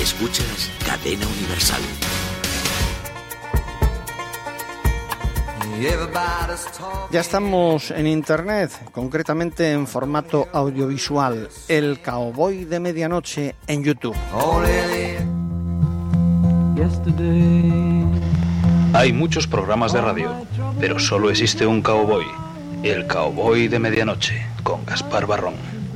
Escuchas Cadena Universal. Ya estamos en internet, concretamente en formato audiovisual, El Cowboy de Medianoche en YouTube. Hay muchos programas de radio, pero solo existe un cowboy, El Cowboy de Medianoche, con Gaspar Barrón.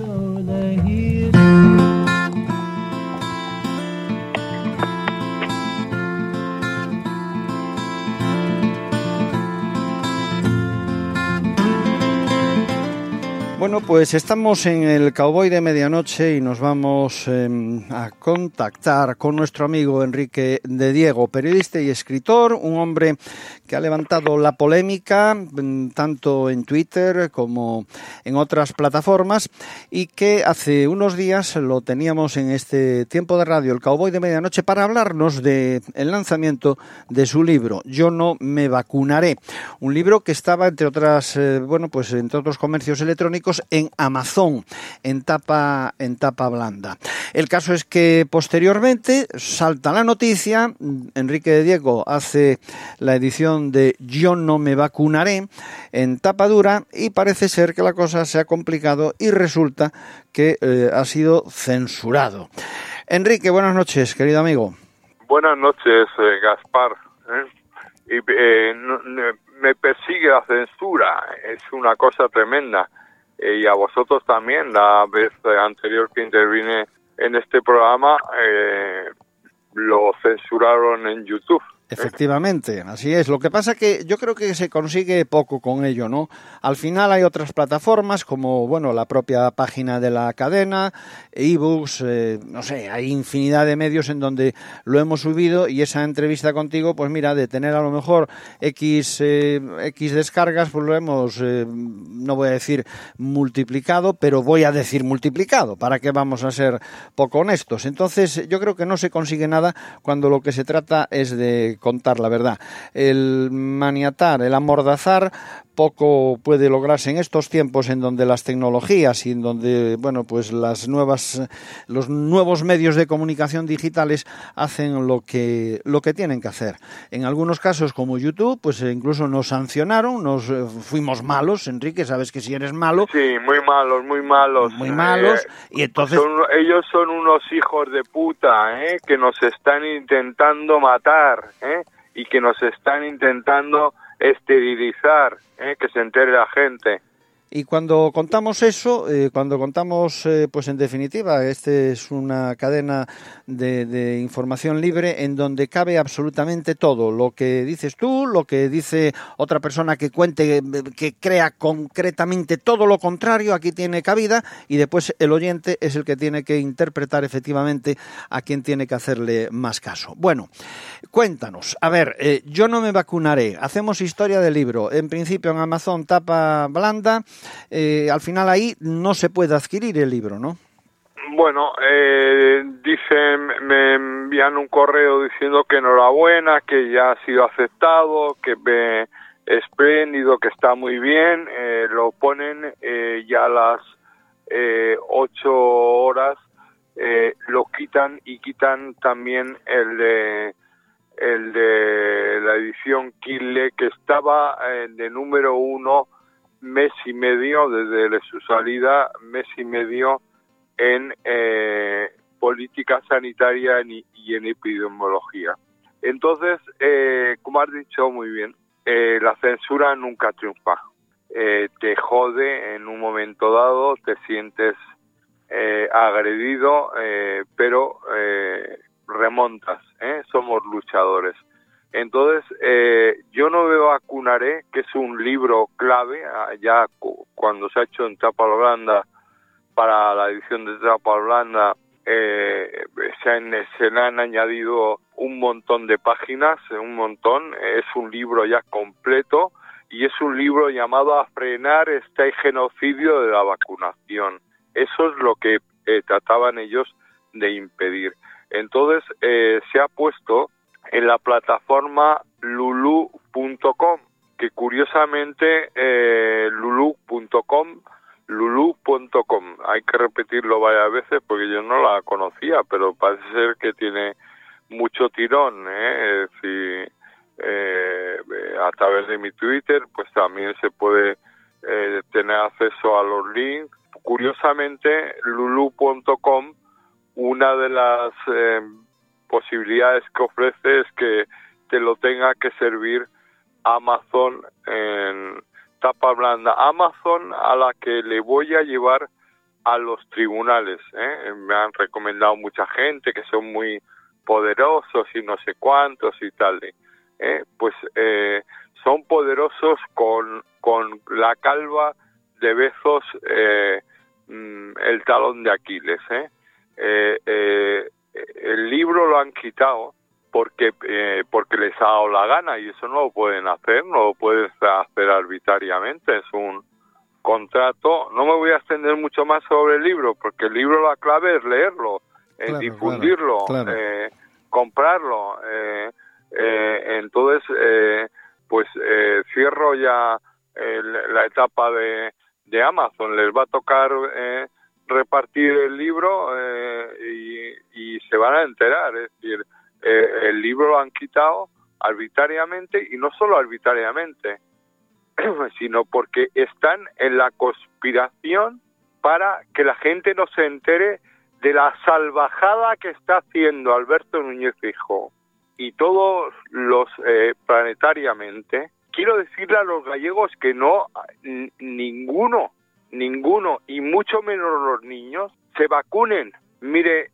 Bueno, pues estamos en El Cowboy de Medianoche y nos vamos a contactar con nuestro amigo Enrique de Diego, periodista y escritor, un hombre que ha levantado la polémica tanto en Twitter como en otras plataformas y que hace unos días lo teníamos en este tiempo de radio, El Cowboy de Medianoche, para hablarnos del lanzamiento de su libro, Yo no me vacunaré, un libro que estaba entre otras, entre otros comercios electrónicos en Amazon, en tapa blanda. El caso es que posteriormente salta la noticia, Enrique de Diego hace la edición de Yo no me vacunaré en tapa dura y parece ser que la cosa se ha complicado y resulta que ha sido censurado. Enrique, buenas noches, querido amigo. Buenas noches, Gaspar. Me persigue la censura, es una cosa tremenda. Y a vosotros también, la vez anterior que intervine en este programa, lo censuraron en YouTube. Efectivamente, así es. Lo que pasa que yo creo que se consigue poco con ello, ¿no? Al final hay otras plataformas como, la propia página de la cadena, ebooks, hay infinidad de medios en donde lo hemos subido y esa entrevista contigo, pues mira, de tener a lo mejor X descargas, pues lo hemos, no voy a decir multiplicado, pero voy a decir multiplicado, ¿para qué vamos a ser poco honestos? Entonces, yo creo que no se consigue nada cuando lo que se trata es de contar la verdad. El maniatar, el amordazar, poco puede lograrse en estos tiempos en donde las tecnologías y en donde, los nuevos medios de comunicación digitales hacen lo que tienen que hacer. En algunos casos, como YouTube, pues incluso nos sancionaron, fuimos malos, Enrique, sabes que si eres malo... Sí, muy malos. Muy malos, y entonces... Ellos son unos hijos de puta, que nos están intentando matar, y que nos están intentando esterilizar, que se entere la gente. Y cuando contamos eso, pues en definitiva, este es una cadena de información libre en donde cabe absolutamente todo. Lo que dices tú, lo que dice otra persona que cuente, que crea concretamente todo lo contrario, aquí tiene cabida, y después el oyente es el que tiene que interpretar efectivamente a quien tiene que hacerle más caso. Bueno, cuéntanos. A ver, Yo no me vacunaré. Hacemos historia del libro. En principio en Amazon, tapa blanda. Al final ahí no se puede adquirir el libro, ¿no? Bueno, me envían un correo diciendo que enhorabuena, que ya ha sido aceptado, que espléndido, que está muy bien. Lo ponen ya a las 8 horas, lo quitan y quitan también el de la edición Kindle, que estaba de número 1 mes y medio desde su salida, mes y medio en política sanitaria y en epidemiología. Entonces, como has dicho muy bien, la censura nunca triunfa. Te jode en un momento dado, te sientes agredido, pero remontas, somos luchadores. Entonces, Yo no me vacunaré, que es un libro clave, ya cuando se ha hecho en tapa blanda, para la edición de tapa blanda, se le han añadido un montón de páginas, es un libro ya completo, y es un libro llamado A frenar este genocidio de la vacunación. Eso es lo que trataban ellos de impedir. Entonces, se ha puesto en la plataforma lulu.com, que curiosamente lulu.com lulu.com. Hay que repetirlo varias veces porque yo no la conocía, pero parece ser que tiene mucho tirón, ¿eh? Es decir, a través de mi Twitter pues también se puede tener acceso a los links. Curiosamente, lulu.com, una de las posibilidades que ofrece es que te lo tenga que servir Amazon en tapa blanda. Amazon, a la que le voy a llevar a los tribunales, ¿eh? Me han recomendado mucha gente que son muy poderosos y no sé cuántos y tal, pues son poderosos con la calva de Bezos, el talón de Aquiles, el libro lo han quitado porque les ha dado la gana, y eso no lo pueden hacer, no lo pueden hacer arbitrariamente, es un contrato. No me voy a extender mucho más sobre el libro, porque el libro, la clave es leerlo, difundirlo, claro. Comprarlo. Entonces, pues cierro ya la etapa de Amazon. Les va a tocar repartir el libro y se van a enterar. Es decir, el libro lo han quitado arbitrariamente, y no solo arbitrariamente, sino porque están en la conspiración para que la gente no se entere de la salvajada que está haciendo Alberto Núñez Feijóo y todos los planetariamente. Quiero decirle a los gallegos que no, ninguno, y mucho menos los niños, se vacunen. Mire,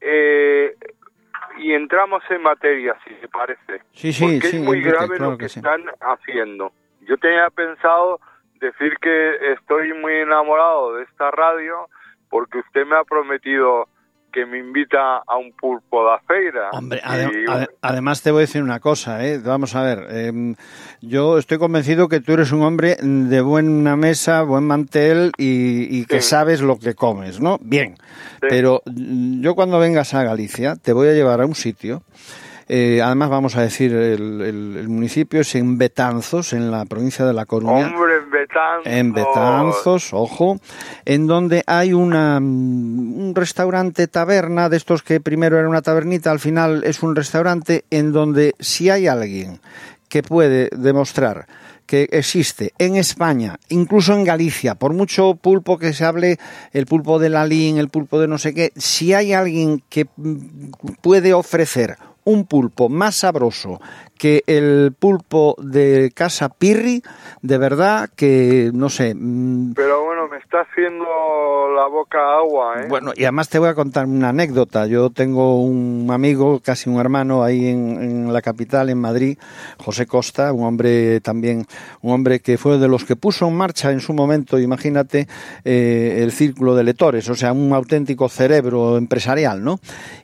y entramos en materia, si se parece. Sí, porque sí, es muy grave claro lo que sí. están haciendo. Yo tenía pensado decir que estoy muy enamorado de esta radio porque usted me ha prometido que me invita a un pulpo da feira. Hombre, además te voy a decir una cosa, vamos a ver, yo estoy convencido que tú eres un hombre de buena mesa, buen mantel y que sabes lo que comes, ¿no? Bien, pero yo cuando vengas a Galicia te voy a llevar a un sitio. Además vamos a decir el municipio es en Betanzos, en la provincia de La Coruña. ¡Hombre, en Betanzos! En Betanzos, ojo, en donde hay un restaurante taberna, de estos que primero era una tabernita, al final es un restaurante, en donde si hay alguien que puede demostrar que existe en España, incluso en Galicia, por mucho pulpo que se hable, el pulpo de Lalín, el pulpo de no sé qué, si hay alguien que puede ofrecer un pulpo más sabroso que el pulpo de Casa Pirri, de verdad que no sé. Pero bueno, me está haciendo la boca agua, ¿eh? Bueno, y además te voy a contar una anécdota. Yo tengo un amigo, casi un hermano, ahí en la capital, en Madrid, José Costa, un hombre que fue de los que puso en marcha en su momento, imagínate, el Círculo de Lectores, o sea, un auténtico cerebro empresarial, ¿no?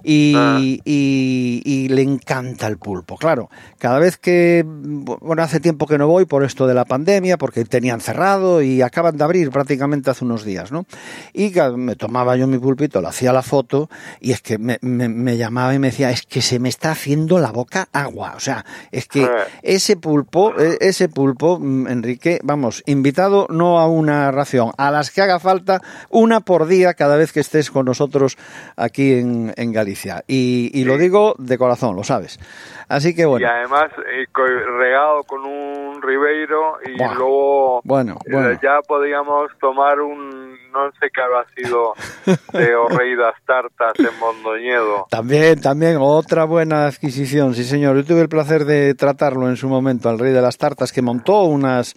Y le encanta el pulpo, claro. Cada vez que, bueno, hace tiempo que no voy por esto de la pandemia, porque tenían cerrado y acaban de abrir prácticamente hace unos días, ¿no? Y me tomaba yo mi pulpito, le hacía la foto y es que me llamaba y me decía, es que se me está haciendo la boca agua, o sea, es que ese pulpo, Enrique, vamos, invitado no a una ración, a las que haga falta, una por día cada vez que estés con nosotros aquí en Galicia. Y lo digo de corazón, lo sabes. Así que bueno. Y además regado con un Ribeiro y luego ya podíamos tomar no sé qué habrá sido de horreidas tartas en Mondoñedo. También otra buena adquisición, sí señor. Yo tuve el placer de tratarlo en su momento al rey de las tartas, que montó unos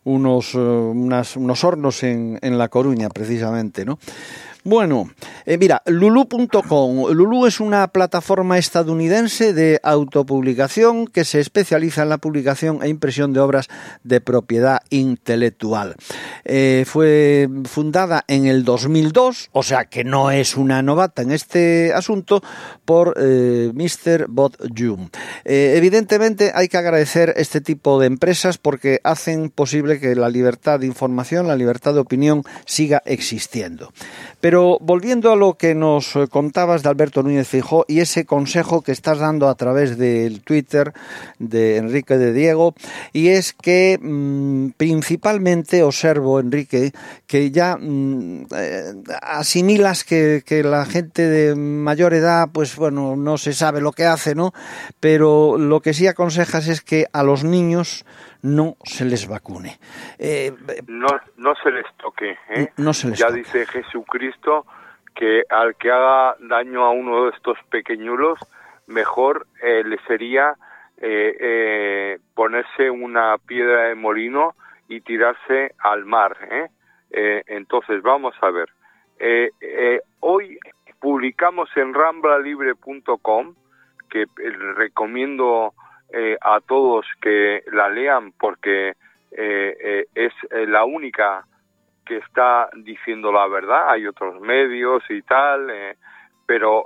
hornos en La Coruña precisamente, ¿no? Bueno, mira, Lulu.com. Lulu es una plataforma estadounidense de autopublicación que se especializa en la publicación e impresión de obras de propiedad intelectual. Fue fundada en el 2002, o sea que no es una novata en este asunto, por Mr. Bob Jung. Evidentemente hay que agradecer este tipo de empresas porque hacen posible que la libertad de información, la libertad de opinión siga existiendo. Pero Pero volviendo a lo que nos contabas de Alberto Núñez Feijóo y ese consejo que estás dando a través del Twitter de Enrique de Diego, y es que principalmente observo, Enrique, que ya asimilas que la gente de mayor edad, pues bueno, no se sabe lo que hace, ¿no? Pero lo que sí aconsejas es que a los niños no se les vacune. No se les toque, ¿eh? No se les ya toque. dice Jesucristo que al que haga daño a uno de estos pequeñuelos, mejor le sería ponerse una piedra de molino y tirarse al mar, ¿eh? Entonces, vamos a ver. Hoy publicamos en ramblalibre.com, que recomiendo a todos que la lean porque es la única que está diciendo la verdad. Hay otros medios y tal, pero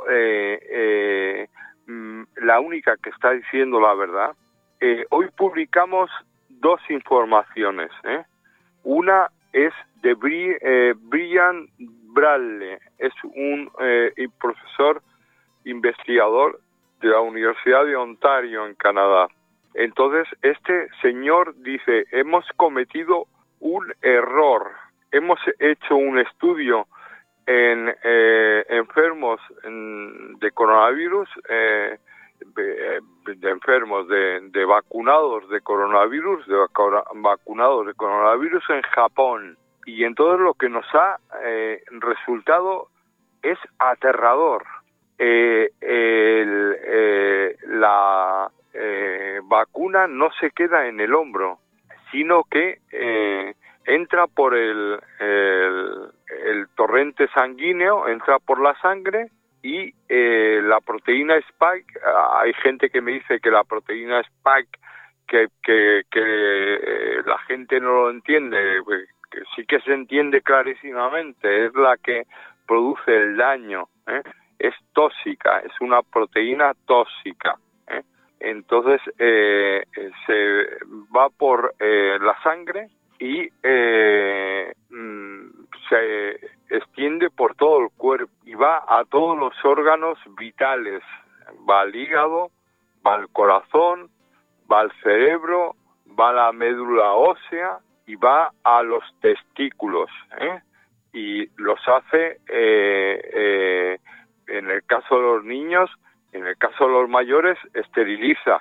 la única que está diciendo la verdad. Hoy publicamos dos informaciones, Una es de Brian Bradley, es un profesor investigador de la Universidad de Ontario en Canadá. Entonces, este señor dice, hemos cometido un error. Hemos hecho un estudio en enfermos de coronavirus, de enfermos, de vacunados de coronavirus, vacunados de coronavirus en Japón. Y entonces lo que nos ha resultado es aterrador. La vacuna no se queda en el hombro, sino que entra por el torrente sanguíneo, entra por la sangre y la proteína Spike, hay gente que me dice que la proteína Spike, que la gente no lo entiende, que sí que se entiende clarísimamente, es la que produce el daño, es tóxica, es una proteína tóxica, Entonces se va por la sangre y se extiende por todo el cuerpo y va a todos los órganos vitales, va al hígado, va al corazón, va al cerebro, va a la médula ósea y va a los testículos, y los hace en el caso de los niños, en el caso de los mayores, esteriliza,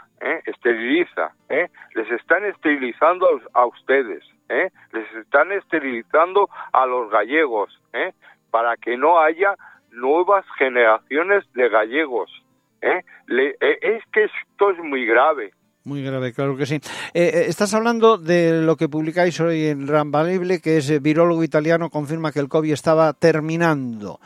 les están esterilizando a ustedes, les están esterilizando a los gallegos, para que no haya nuevas generaciones de gallegos, es que esto es muy grave. Muy grave, claro que sí. Estás hablando de lo que publicáis hoy en Ramblalibre, que es virólogo italiano confirma que el COVID estaba terminando.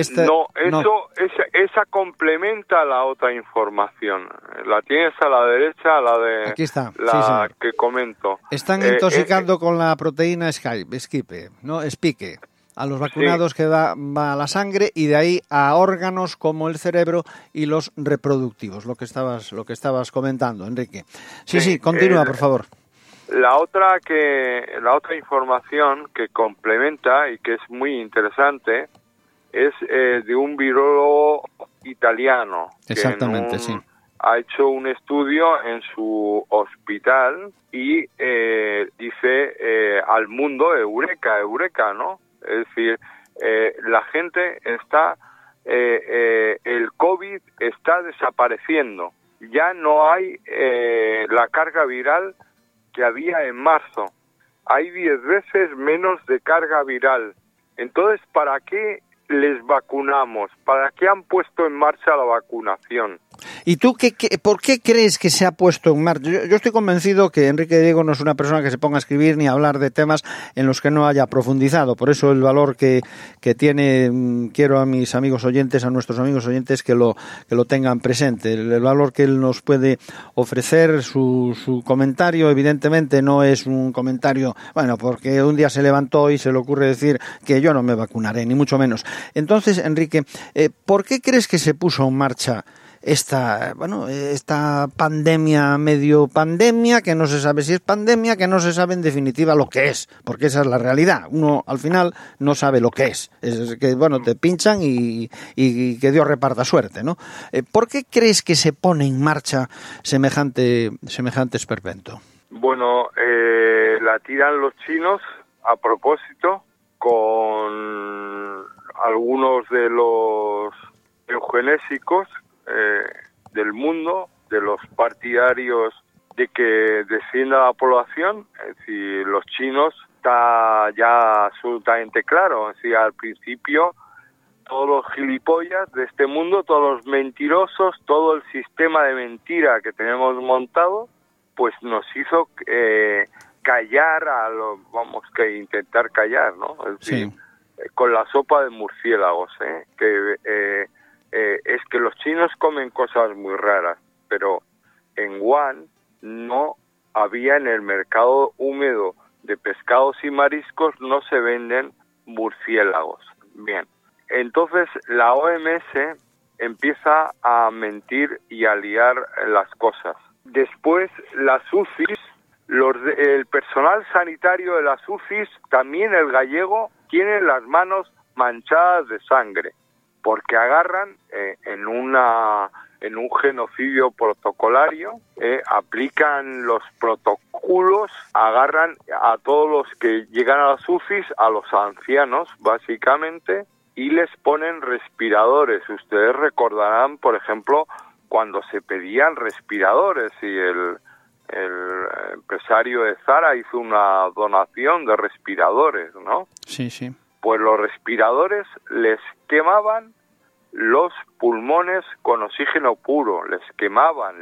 Esa complementa la otra información. La tienes a la derecha, Aquí está. La sí. que comento. Están intoxicando con la proteína Spike, a los vacunados que va a la sangre y de ahí a órganos como el cerebro y los reproductivos, lo que estabas comentando, Enrique. Sí, continúa, por favor. La otra información que complementa y que es muy interesante es de un virólogo italiano. Exactamente, sí. Ha hecho un estudio en su hospital y dice al mundo, eureka, ¿no? Es decir, la gente está, el COVID está desapareciendo. Ya no hay la carga viral que había en marzo. Hay 10 veces menos de carga viral. Entonces, ¿para qué les vacunamos? ¿Para qué han puesto en marcha la vacunación? ¿Y tú por qué crees que se ha puesto en marcha? Yo estoy convencido que Enrique Diego no es una persona que se ponga a escribir ni a hablar de temas en los que no haya profundizado. Por eso el valor que tiene, quiero a mis amigos oyentes, a nuestros amigos oyentes, que lo tengan presente. El valor que él nos puede ofrecer, su comentario, evidentemente no es un comentario, porque un día se levantó y se le ocurre decir que yo no me vacunaré, ni mucho menos. Entonces, Enrique, ¿por qué crees que se puso en marcha esta pandemia, medio pandemia, que no se sabe si es pandemia, que no se sabe en definitiva lo que es, porque esa es la realidad. Uno al final no sabe lo que es que, bueno, te pinchan y que Dios reparta suerte, ¿no? ¿Por qué crees que se pone en marcha semejante esperpento? Bueno, la tiran los chinos a propósito con algunos de los eugenésicos del mundo, de los partidarios de que descienda la población. Es decir, los chinos está ya absolutamente claro. Es decir, al principio todos los gilipollas de este mundo, todos los mentirosos, todo el sistema de mentira que tenemos montado, pues nos hizo callar que intentar callar, ¿no? Es decir, con la sopa de murciélagos, es que los chinos comen cosas muy raras, pero en Wuhan no había, en el mercado húmedo de pescados y mariscos, no se venden murciélagos. Bien, entonces la OMS empieza a mentir y a liar las cosas. Después las UCIs, el personal sanitario de las UCIs, también el gallego, tienen las manos manchadas de sangre, porque agarran en un genocidio protocolario, aplican los protocolos, agarran a todos los que llegan a las UCIs, a los ancianos básicamente, y les ponen respiradores. Ustedes recordarán, por ejemplo, cuando se pedían respiradores y el empresario de Zara hizo una donación de respiradores, ¿no? Sí, sí. Pues los respiradores les quemaban los pulmones con oxígeno puro, les quemaban.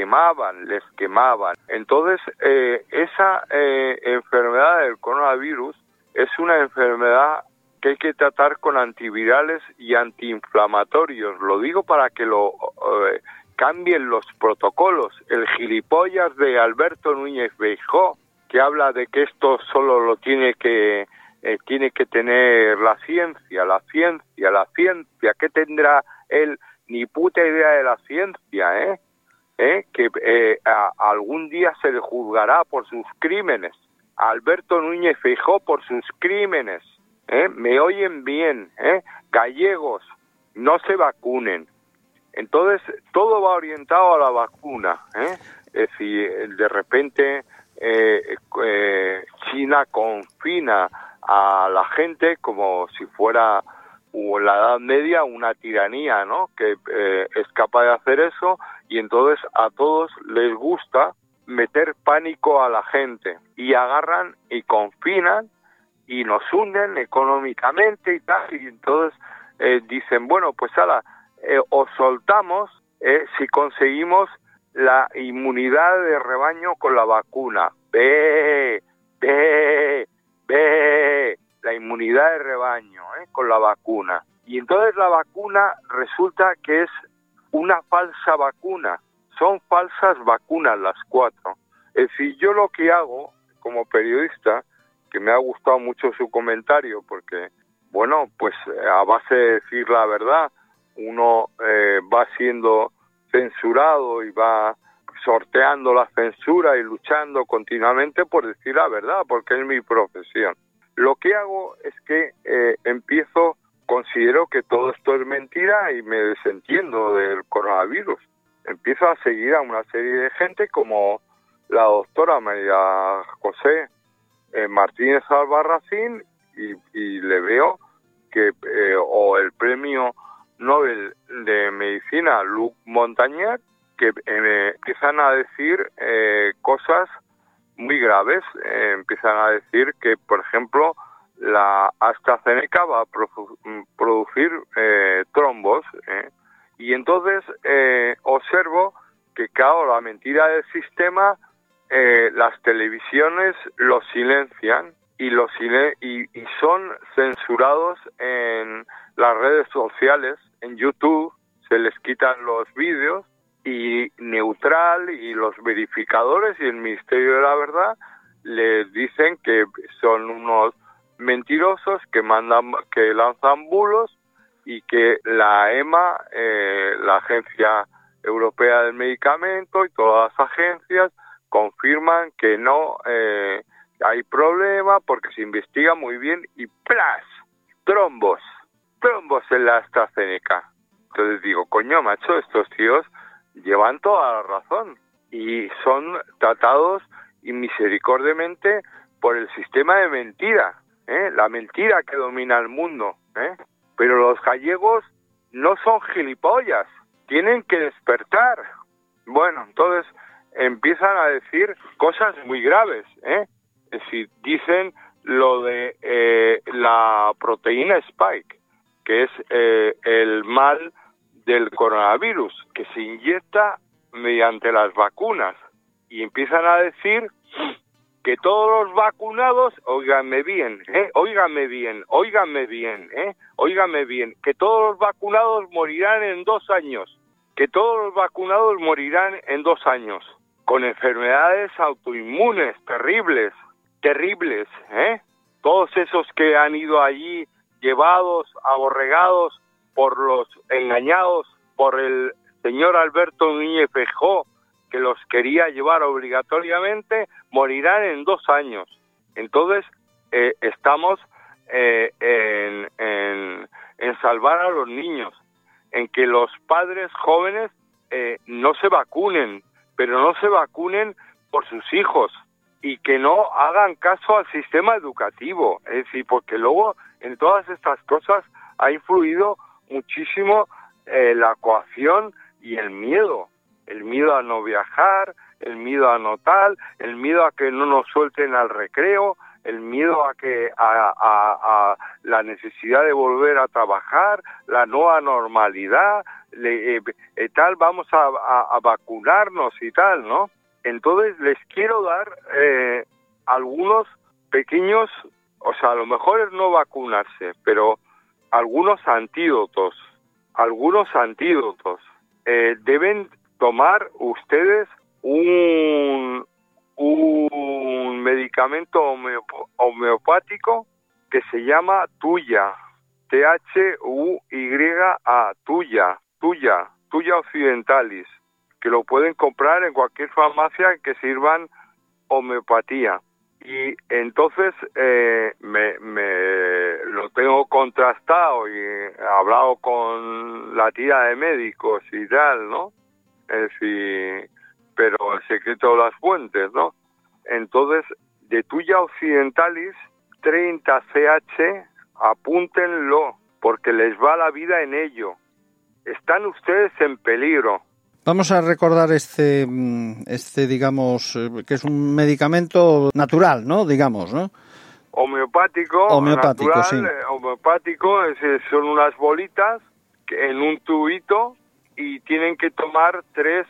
Entonces, esa enfermedad del coronavirus es una enfermedad que hay que tratar con antivirales y antiinflamatorios. Lo digo para que cambien los protocolos. El gilipollas de Alberto Núñez Feijóo, que habla de que esto solo lo tiene que tener la ciencia. ¿Qué tendrá él? Ni puta idea de la ciencia, que algún día se le juzgará por sus crímenes. Alberto Núñez Feijóo por sus crímenes. Me oyen bien, gallegos, no se vacunen. Entonces, todo va orientado a la vacuna, Es decir, de repente China confina a la gente como si fuera en la Edad Media una tiranía, ¿no? Que es capaz de hacer eso, y entonces a todos les gusta meter pánico a la gente y agarran y confinan y nos hunden económicamente y tal, y entonces dicen, bueno, pues os soltamos si conseguimos la inmunidad de rebaño con la vacuna. La inmunidad de rebaño con la vacuna. Y entonces la vacuna resulta que es una falsa vacuna. Son falsas vacunas las 4. Es decir, yo lo que hago como periodista, que me ha gustado mucho su comentario, porque, bueno, pues a base de decir la verdad, uno va siendo censurado y va sorteando la censura y luchando continuamente por decir la verdad, porque es mi profesión. Lo que hago es que considero que todo esto es mentira y me desentiendo del coronavirus. Empiezo a seguir a una serie de gente como la doctora María José Martínez Albarracín y le veo que o el premio Nobel de Medicina Luc Montagnier, que empiezan a decir cosas muy graves. Empiezan a decir que, por ejemplo, la AstraZeneca va a producir trombos, y entonces observo que, claro, la mentira del sistema, las televisiones lo silencian y son censurados en las redes sociales. En YouTube se les quitan los vídeos, y Neutral y los verificadores y el Ministerio de la Verdad les dicen que son unos mentirosos que lanzan bulos, y que la EMA, la Agencia Europea del Medicamento y todas las agencias confirman que no hay problema porque se investiga muy bien y ¡plas! Trombos en la AstraZeneca. Entonces digo, coño, macho, estos tíos llevan toda la razón y son tratados inmisericordiamente por el sistema de mentira, la mentira que domina el mundo, pero los gallegos no son gilipollas, tienen que despertar. Bueno, entonces empiezan a decir cosas muy graves, es decir, dicen lo de la proteína Spike, que es el mal del coronavirus, que se inyecta mediante las vacunas, y empiezan a decir que todos los vacunados, óiganme bien, que todos los vacunados morirán en 2 años, con enfermedades autoinmunes terribles, todos esos que han ido allí llevados, aborregados engañados por el señor Alberto Núñez Feijóo, que los quería llevar obligatoriamente, morirán en 2 años. Entonces, estamos en salvar a los niños, en que los padres jóvenes no se vacunen, pero no se vacunen por sus hijos, y que no hagan caso al sistema educativo. Es decir, porque luego en todas estas cosas ha influido muchísimo la coacción y el miedo a no viajar, el miedo a no tal, el miedo a que no nos suelten al recreo, el miedo a que a la necesidad de volver a trabajar, la nueva normalidad, tal, vamos a vacunarnos y tal, ¿no? Entonces les quiero dar algunos pequeños, o sea, a lo mejor es no vacunarse, pero algunos antídotos. Deben tomar ustedes un medicamento homeopático que se llama Tuya, T-H-U-Y-A, Tuya occidentalis, que lo pueden comprar en cualquier farmacia que sirvan homeopatía. Y entonces me lo tengo contrastado y he hablado con la tira de médicos y tal, ¿no? Es decir, pero el secreto de las fuentes, ¿no? Entonces, de Tuya occidentalis, 30 CH, apúntenlo, porque les va la vida en ello. Están ustedes en peligro. Vamos a recordar este digamos, que es un medicamento natural, ¿no? Digamos, ¿no? Homeopático, natural, sí. Homeopático, son unas bolitas en un tubito y tienen que tomar 3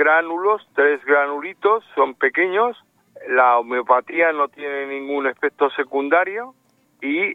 granulitos, son pequeños. La homeopatía no tiene ningún efecto secundario y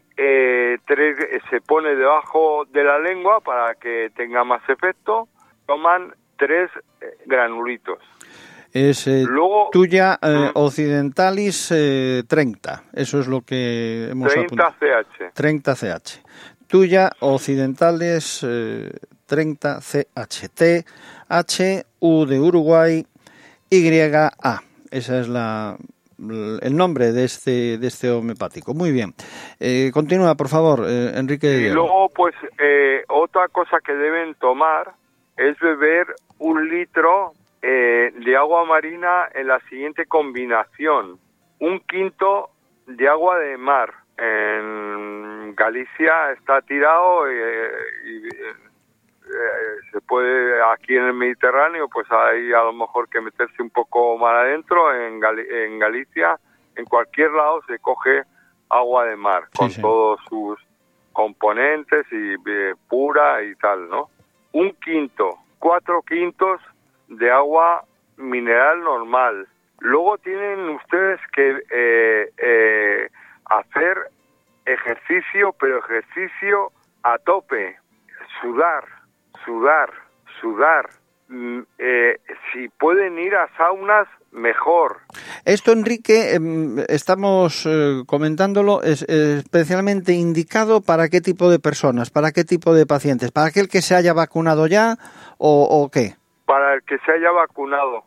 se pone debajo de la lengua para que tenga más efecto. Toman 3 granulitos. Es luego, Tuya occidentalis 30. Eso es lo que hemos 30 CH. 30 CH. Tuya occidentalis 30 CH. T, H, U de Uruguay, Y, A. Esa es el nombre de este homeopático. Muy bien. Continúa, por favor, Enrique. Y luego, pues, otra cosa que deben tomar es beber 1 litro de agua marina en la siguiente combinación: 1/5 de agua de mar. En Galicia está tirado y se puede, aquí en el Mediterráneo, pues hay a lo mejor que meterse un poco más adentro. En Galicia, en cualquier lado se coge agua de mar, sí, con todos sus componentes y pura y tal, ¿no? 1/5, 4/5 de agua mineral normal. Luego tienen ustedes que hacer ejercicio, pero ejercicio a tope, sudar. Si pueden ir a saunas, mejor. Esto, Enrique, estamos comentándolo, es especialmente indicado para qué tipo de personas, para qué tipo de pacientes, para aquel que se haya vacunado ya o qué. Para el que se haya vacunado,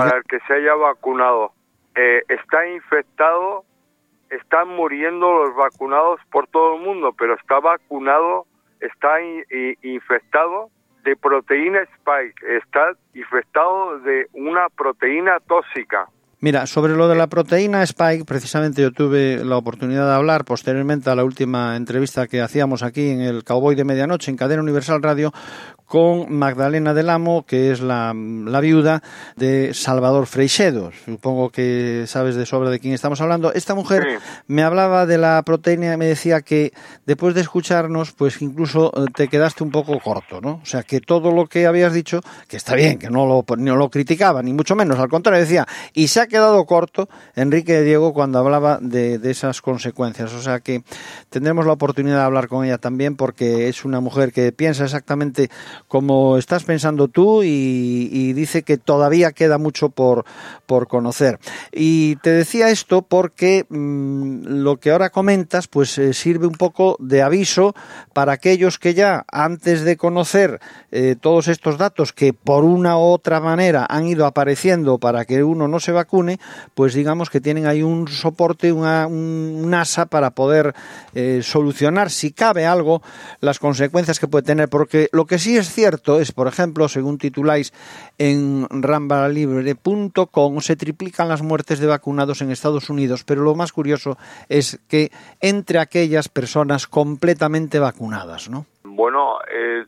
está infectado, están muriendo los vacunados por todo el mundo, pero está vacunado, está infectado de proteína Spike, está infectado de una proteína tóxica. Mira, sobre lo de la proteína Spike, precisamente yo tuve la oportunidad de hablar posteriormente a la última entrevista que hacíamos aquí en el Cowboy de Medianoche en Cadena Universal Radio con Magdalena del Amo, que es la viuda de Salvador Freixedo. Supongo que sabes de sobra de quién estamos hablando. Esta mujer me hablaba de la proteína y me decía que después de escucharnos, pues incluso te quedaste un poco corto, ¿no? O sea, que todo lo que habías dicho, que está bien, que no lo criticaba, ni mucho menos, al contrario, decía, y se ha quedado corto Enrique de Diego cuando hablaba de esas consecuencias. O sea que tendremos la oportunidad de hablar con ella también, porque es una mujer que piensa exactamente como estás pensando tú y dice que todavía queda mucho por conocer. Y te decía esto porque lo que ahora comentas pues sirve un poco de aviso para aquellos que ya antes de conocer todos estos datos que por una u otra manera han ido apareciendo para que uno no se vacune, pues digamos que tienen ahí un soporte, un asa para poder solucionar, si cabe algo, las consecuencias que puede tener, porque lo que sí es cierto es, por ejemplo, según tituláis en rambalibre.com, se triplican las muertes de vacunados en Estados Unidos, pero lo más curioso es que entre aquellas personas completamente vacunadas, ¿no? Bueno,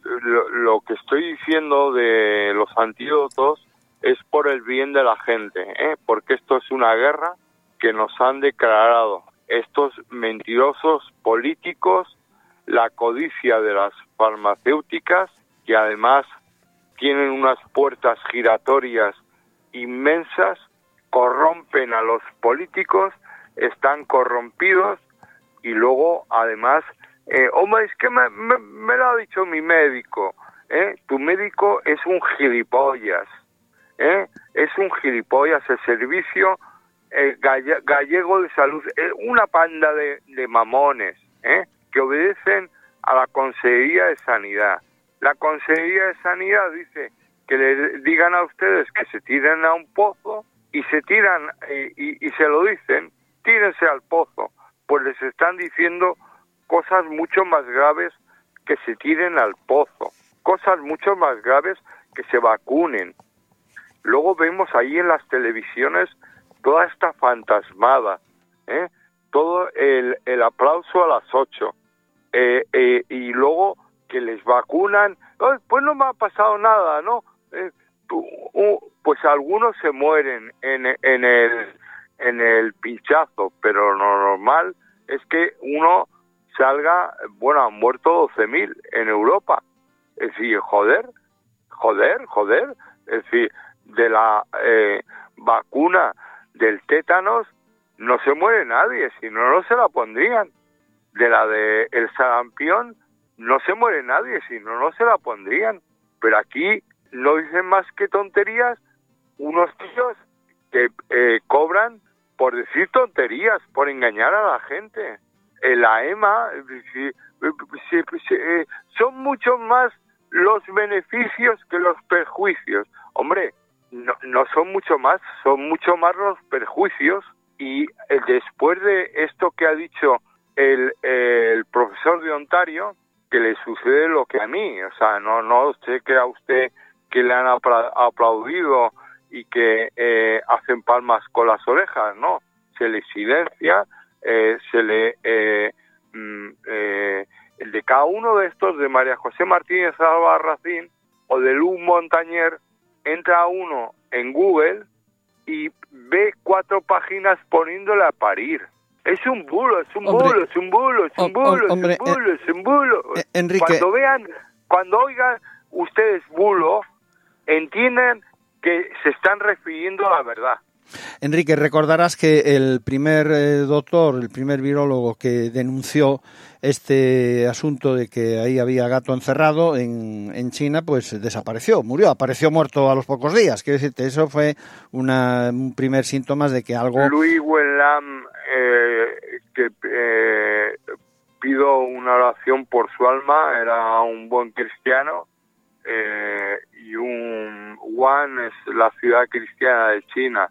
lo que estoy diciendo de los antídotos es por el bien de la gente, porque esto es una guerra que nos han declarado estos mentirosos políticos, la codicia de las farmacéuticas, que además tienen unas puertas giratorias inmensas, corrompen a los políticos, están corrompidos y luego además, hombre, es que me lo ha dicho mi médico, tu médico es un gilipollas, es un gilipollas, el servicio gallego de salud, una panda de mamones, que obedecen a la Consejería de Sanidad. La Consejería de Sanidad dice que le digan a ustedes que se tiren a un pozo y se tiran y se lo dicen, tírense al pozo, pues les están diciendo cosas mucho más graves que se tiren al pozo, cosas mucho más graves que se vacunen. Luego vemos ahí en las televisiones toda esta fantasmada, todo el aplauso a las 8, y luego que les vacunan, pues no me ha pasado nada, ¿no? Pues algunos se mueren en el pinchazo, pero lo normal es que uno salga, bueno, han muerto 12.000 en Europa. Es decir, joder, es decir, de la vacuna del tétanos no se muere nadie, si no, no se la pondrían. De la de el sarampión no se muere nadie, si no, no se la pondrían. Pero aquí no dicen más que tonterías unos tíos que cobran por decir tonterías, por engañar a la gente. La EMA, son mucho más los beneficios que los perjuicios. Hombre, no son mucho más, son mucho más los perjuicios. Y después de esto que ha dicho el profesor de Ontario, que le sucede lo que a mí, o sea, no se crea usted que le han aplaudido y que hacen palmas con las orejas, no, se le silencia, se le el de cada uno de estos, de María José Martínez Albarracín o de Luz Montañer, entra uno en Google y ve 4 páginas poniéndole a parir. Es un bulo, es un bulo, es un bulo, es un bulo, es un bulo, es un bulo. Enrique, cuando oigan ustedes bulo, entiendan que se están refiriendo a la verdad. Enrique, recordarás que el primer doctor, el primer virólogo que denunció este asunto de que ahí había gato encerrado en China, pues desapareció, murió, apareció muerto a los pocos días. Quiero decirte, eso fue un primer síntoma de que algo... Louis Wenlam, que pido una oración por su alma, era un buen cristiano, y un Wuhan es la ciudad cristiana de China.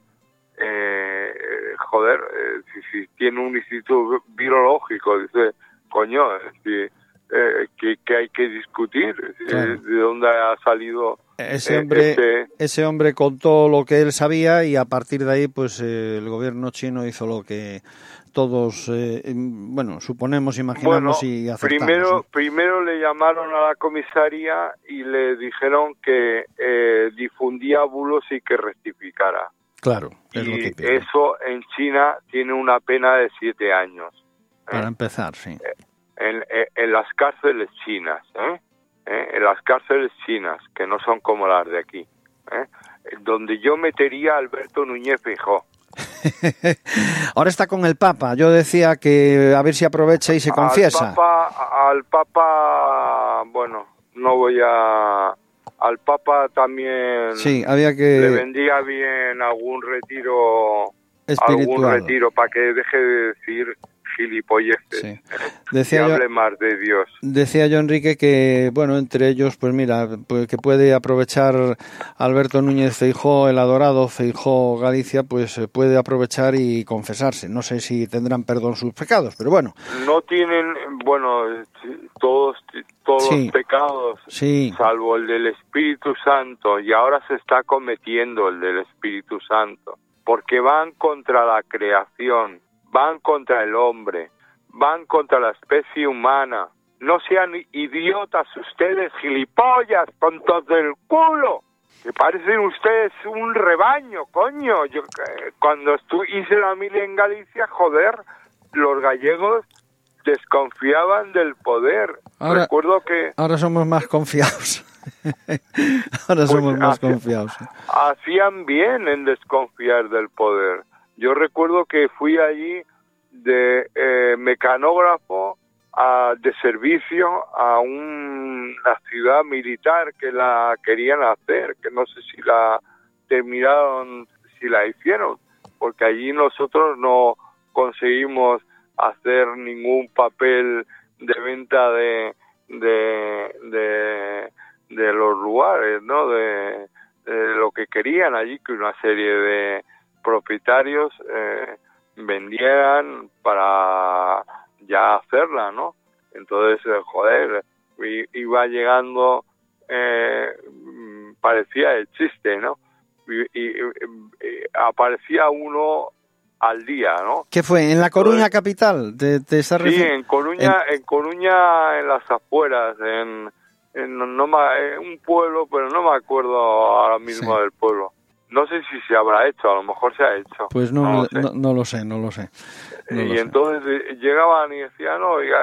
Si tiene un instituto virológico, dice, coño, que hay que discutir, claro. De dónde ha salido ese hombre contó lo que él sabía y a partir de ahí pues el gobierno chino hizo lo que todos suponemos, imaginamos y aceptamos. Primero le llamaron a la comisaría y le dijeron que difundía bulos y que rectificara. Claro, es y lo que pide. Eso en China tiene una pena de 7 años. Para empezar, sí. En las cárceles chinas, en las cárceles chinas, que no son como las de aquí, donde yo metería a Alberto Núñez Feijóo. Ahora está con el Papa. Yo decía que a ver si aprovecha y se confiesa. Al Papa, bueno, no voy a... Al Papa también sí, había que... le vendría bien algún retiro espiritual. Para que deje de decir gilipolleces. Sí. Decía y hable más de Dios. Decía yo, Enrique, que, bueno, entre ellos, pues mira, pues que puede aprovechar Alberto Núñez Feijóo, el adorado Feijóo Galicia, pues puede aprovechar y confesarse. No sé si tendrán perdón sus pecados, pero bueno. No tienen, todos sí. Los pecados, sí. Salvo el del Espíritu Santo, y ahora se está cometiendo el del Espíritu Santo, porque van contra la creación, van contra el hombre, van contra la especie humana. No sean idiotas ustedes, gilipollas, tontos del culo, que parecen ustedes un rebaño, coño. Yo, cuando hice la mili en Galicia, los gallegos desconfiaban del poder. Recuerdo que... Ahora somos más confiados. Confiados. Hacían bien en desconfiar del poder. Yo recuerdo que fui allí de mecanógrafo de servicio a una ciudad militar que la querían hacer, que no sé si la terminaron, si la hicieron, porque allí nosotros no conseguimos hacer ningún papel de venta de los lugares, ¿no? De lo que querían allí, que una serie de propietarios vendieran para ya hacerla, ¿no? Entonces, iba llegando, parecía el chiste, ¿no? Y aparecía uno al día, ¿no? ¿Qué fue? ¿En La Coruña capital? Sí, en Coruña, en las afueras, en un pueblo, pero no me acuerdo ahora mismo del pueblo. No sé si se habrá hecho, a lo mejor se ha hecho. Pues no lo sé. Entonces llegaban y decían, oiga,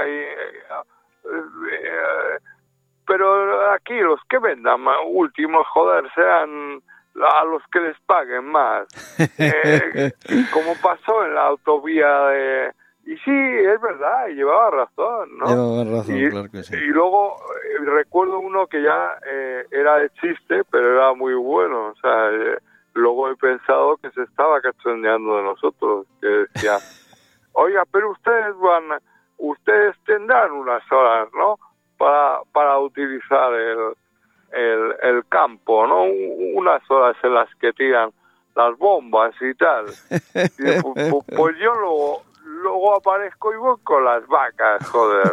pero aquí los que vendan últimos, sean a los que les paguen más. Como pasó en la autovía de... Y sí, es verdad, y llevaba razón, ¿no? Llevaba razón, claro que sí. Y luego recuerdo uno que ya era de chiste, pero era muy bueno. O sea, luego he pensado que se estaba cachondeando de nosotros, que decía, oiga, pero ustedes tendrán unas horas, ¿no? Para utilizar el campo, ¿no? Unas horas en las que tiran las bombas y tal. Y, pues yo luego aparezco y voy con las vacas,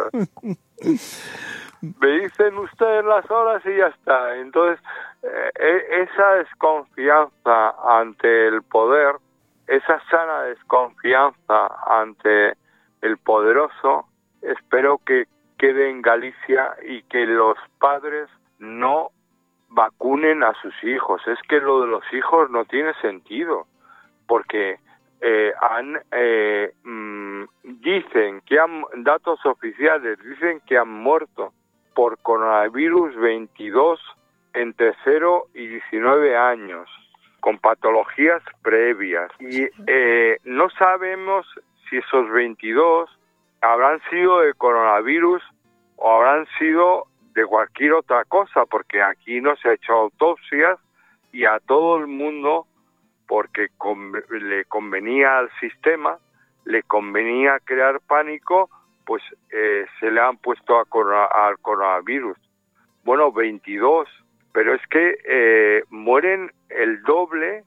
Me dicen ustedes las horas y ya está. Entonces, esa desconfianza ante el poder, esa sana desconfianza ante el poderoso, espero que quede en Galicia y que los padres no vacunen a sus hijos. Es que lo de los hijos no tiene sentido, porque dicen que datos oficiales dicen que han muerto por coronavirus 22 entre 0 y 19 años, con patologías previas. Y no sabemos si esos 22 habrán sido de coronavirus o habrán sido de cualquier otra cosa, porque aquí no se ha hecho autopsias y a todo el mundo, porque le convenía al sistema, le convenía crear pánico, pues se le han puesto al coronavirus. Bueno, 22, pero es que mueren el doble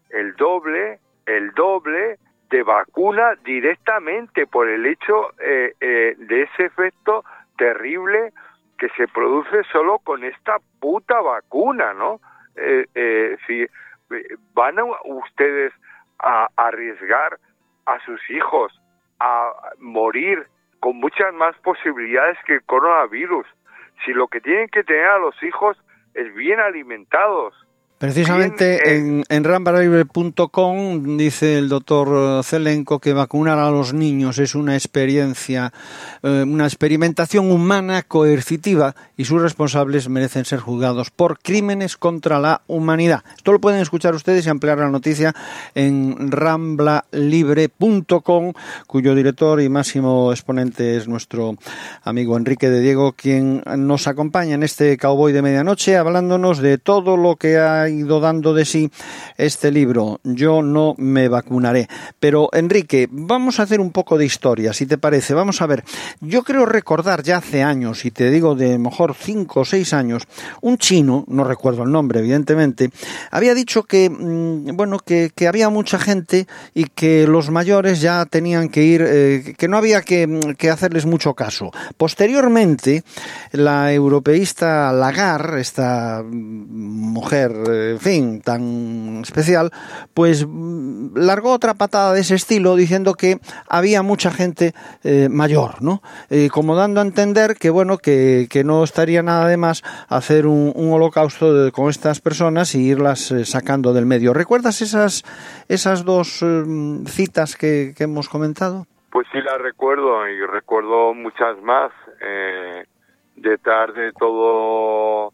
de vacuna directamente por el hecho de ese efecto terrible que se produce solo con esta puta vacuna, ¿no? Si van ustedes a arriesgar a sus hijos a morir con muchas más posibilidades que el coronavirus, si lo que tienen que tener a los hijos es bien alimentados. Precisamente en ramblalibre.com dice el doctor Zelenko que vacunar a los niños es una experiencia, una experimentación humana coercitiva y sus responsables merecen ser juzgados por crímenes contra la humanidad. Esto lo pueden escuchar ustedes y ampliar la noticia en ramblalibre.com, cuyo director y máximo exponente es nuestro amigo Enrique de Diego, quien nos acompaña en este Cowboy de Medianoche hablándonos de todo lo que ha ido dando de sí este libro, Yo no me vacunaré. Pero, Enrique, vamos a hacer un poco de historia, si te parece. Vamos a ver, yo creo recordar ya hace años, y te digo de mejor 5 o 6 años, un chino, no recuerdo el nombre, evidentemente, había dicho que, que había mucha gente y que los mayores ya tenían que ir, que no había que hacerles mucho caso. Posteriormente, la europeísta Lagarde, esta mujer, en fin, tan especial, pues largó otra patada de ese estilo diciendo que había mucha gente mayor, ¿no? Como dando a entender que, bueno, que no estaría nada de más hacer un holocausto con estas personas y irlas sacando del medio. ¿Recuerdas esas dos citas que hemos comentado? Pues sí, las recuerdo, y recuerdo muchas más. Detrás de todo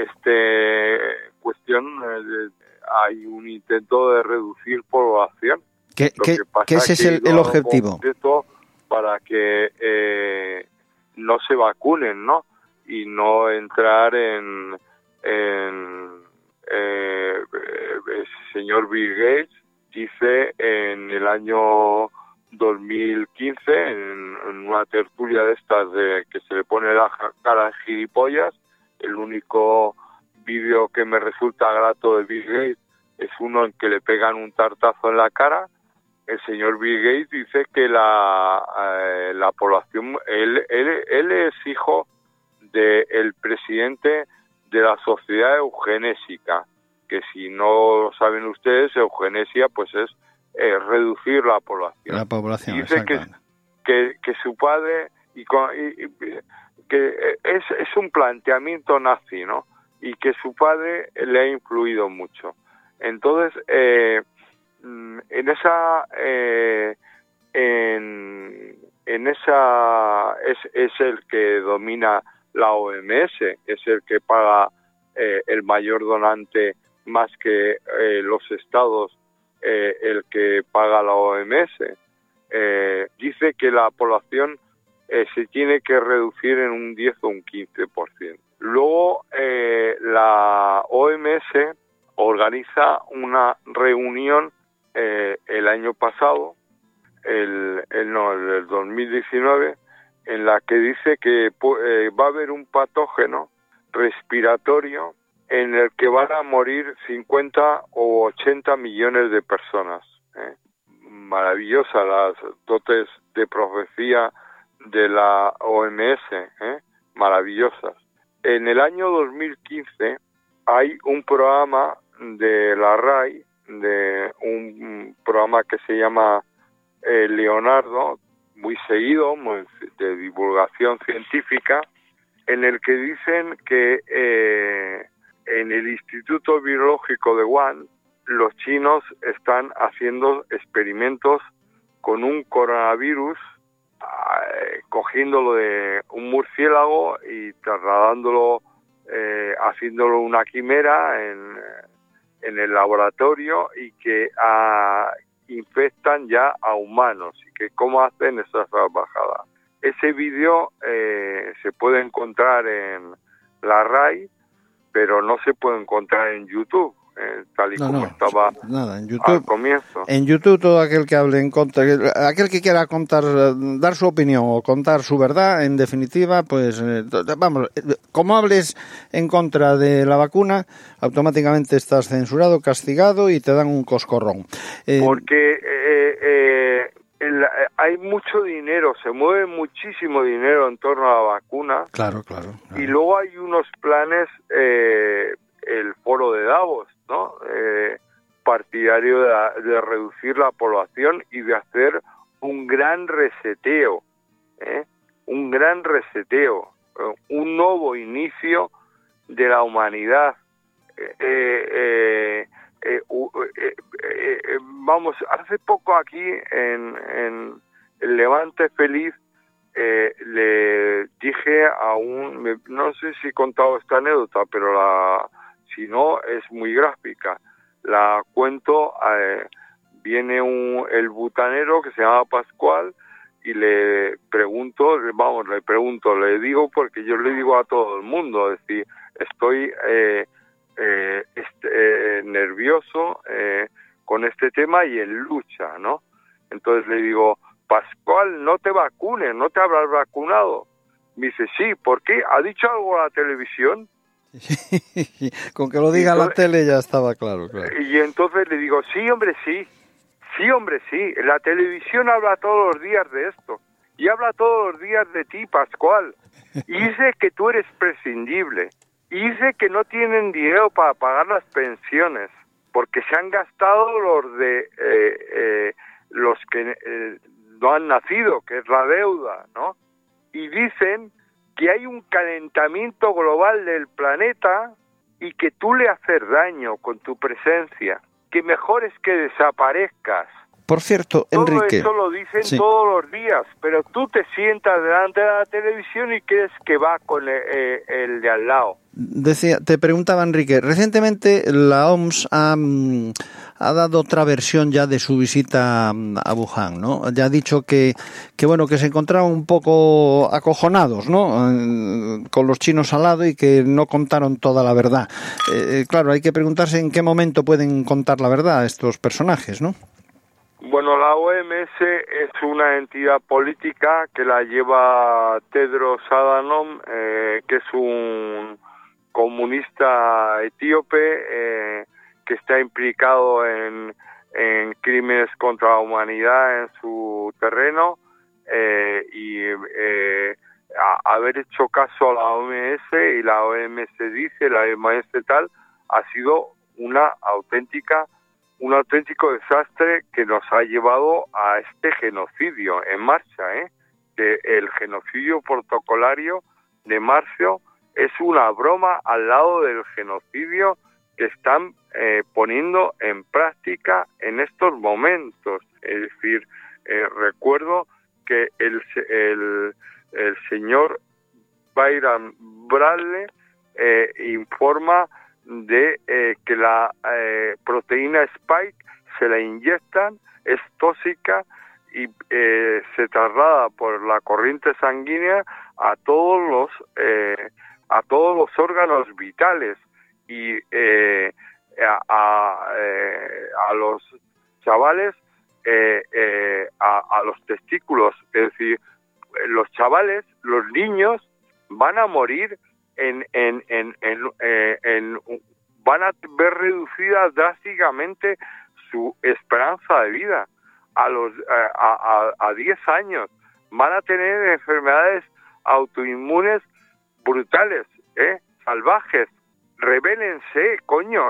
cuestión hay un intento de reducir población. Que ese es el objetivo. Para que no se vacunen, ¿no? Y no entrar en el señor Bill Gates dice en el año 2015 en una tertulia de estas de que se le pone la cara de gilipollas. El único vídeo que me resulta grato de Bill Gates es uno en que le pegan un tartazo en la cara. El señor Bill Gates dice que la población, él es hijo del presidente de la Sociedad Eugenésica, que si no lo saben ustedes, eugenesia pues es reducir la población. La población, dice que su padre que es un planteamiento nazi, ¿no? Y que su padre le ha influido mucho. Entonces, en esa es el que domina la OMS, es el que paga el mayor donante más que los estados, el que paga la OMS. Dice que la población se tiene que reducir en un 10 o un 15%. Luego, la OMS organiza una reunión el año pasado, el 2019, en la que dice que va a haber un patógeno respiratorio en el que van a morir 50 o 80 millones de personas. Maravillosa las dotes de profecía de la OMS, maravillosas. En el año 2015 hay un programa de la RAI, de un programa que se llama Leonardo, muy seguido, de divulgación científica, en el que dicen que en el Instituto Biológico de Wuhan los chinos están haciendo experimentos con un coronavirus, cogiéndolo de un murciélago y trasladándolo, haciéndolo una quimera en el laboratorio, y que infectan ya a humanos, y que cómo hacen esa salvajada. Ese vídeo se puede encontrar en la RAI, pero no se puede encontrar en YouTube. tal y como estaba nada, en YouTube, al comienzo. En YouTube todo aquel que hable en contra, aquel que quiera contar, dar su opinión o contar su verdad, en definitiva, pues vamos, como hables en contra de la vacuna, automáticamente estás censurado, castigado y te dan un coscorrón. Porque hay mucho dinero, se mueve muchísimo dinero en torno a la vacuna. Claro. Y luego hay unos planes, el foro de Davos, ¿no? Partidario de reducir la población y de hacer un gran reseteo, un nuevo inicio de la humanidad. Vamos, hace poco aquí en el Levante Feliz le dije no sé si he contado esta anécdota, pero si no es muy gráfica, la cuento. Viene el butanero que se llama Pascual y le digo, porque yo le digo a todo el mundo, es decir, estoy nervioso con este tema y en lucha, ¿no? Entonces le digo, Pascual, no te vacunes, no te habrás vacunado. Me dice, sí, ¿por qué? ¿Ha dicho algo a la televisión? Con que lo diga la tele ya estaba claro. Y entonces le digo, sí, hombre, sí. La televisión habla todos los días de esto. Y habla todos los días de ti, Pascual. Y dice que tú eres prescindible. Y dice que no tienen dinero para pagar las pensiones, porque se han gastado los que no han nacido, que es la deuda, ¿no? Y dicen que hay un calentamiento global del planeta y que tú le haces daño con tu presencia, que mejor es que desaparezcas. Por cierto, Enrique... Todo eso lo dicen todos los días, pero tú te sientas delante de la televisión y crees que va con el de al lado. Te preguntaba, Enrique, recientemente la OMS ha dado otra versión ya de su visita a Wuhan, ¿no? Ya ha dicho que se encontraron un poco acojonados, ¿no? Con los chinos al lado y que no contaron toda la verdad. Claro, hay que preguntarse en qué momento pueden contar la verdad estos personajes, ¿no? Bueno, la OMS es una entidad política que la lleva Tedros Adhanom, que es un comunista etíope que está implicado en crímenes contra la humanidad en su terreno y haber hecho caso a la OMS, y la OMS dice, la OMS tal, ha sido un auténtico desastre que nos ha llevado a este genocidio en marcha, que el genocidio protocolario de marzo es una broma al lado del genocidio que están poniendo en práctica en estos momentos. Es decir, recuerdo que el señor Byron Bradley informa de que la proteína Spike se la inyectan, es tóxica y se traslada por la corriente sanguínea a todos los órganos vitales y a los chavales, a los testículos. Es decir, los chavales, los niños van a morir van a ver reducida drásticamente su esperanza de vida a 10 años. Van a tener enfermedades autoinmunes brutales, salvajes. Rebélense, coño.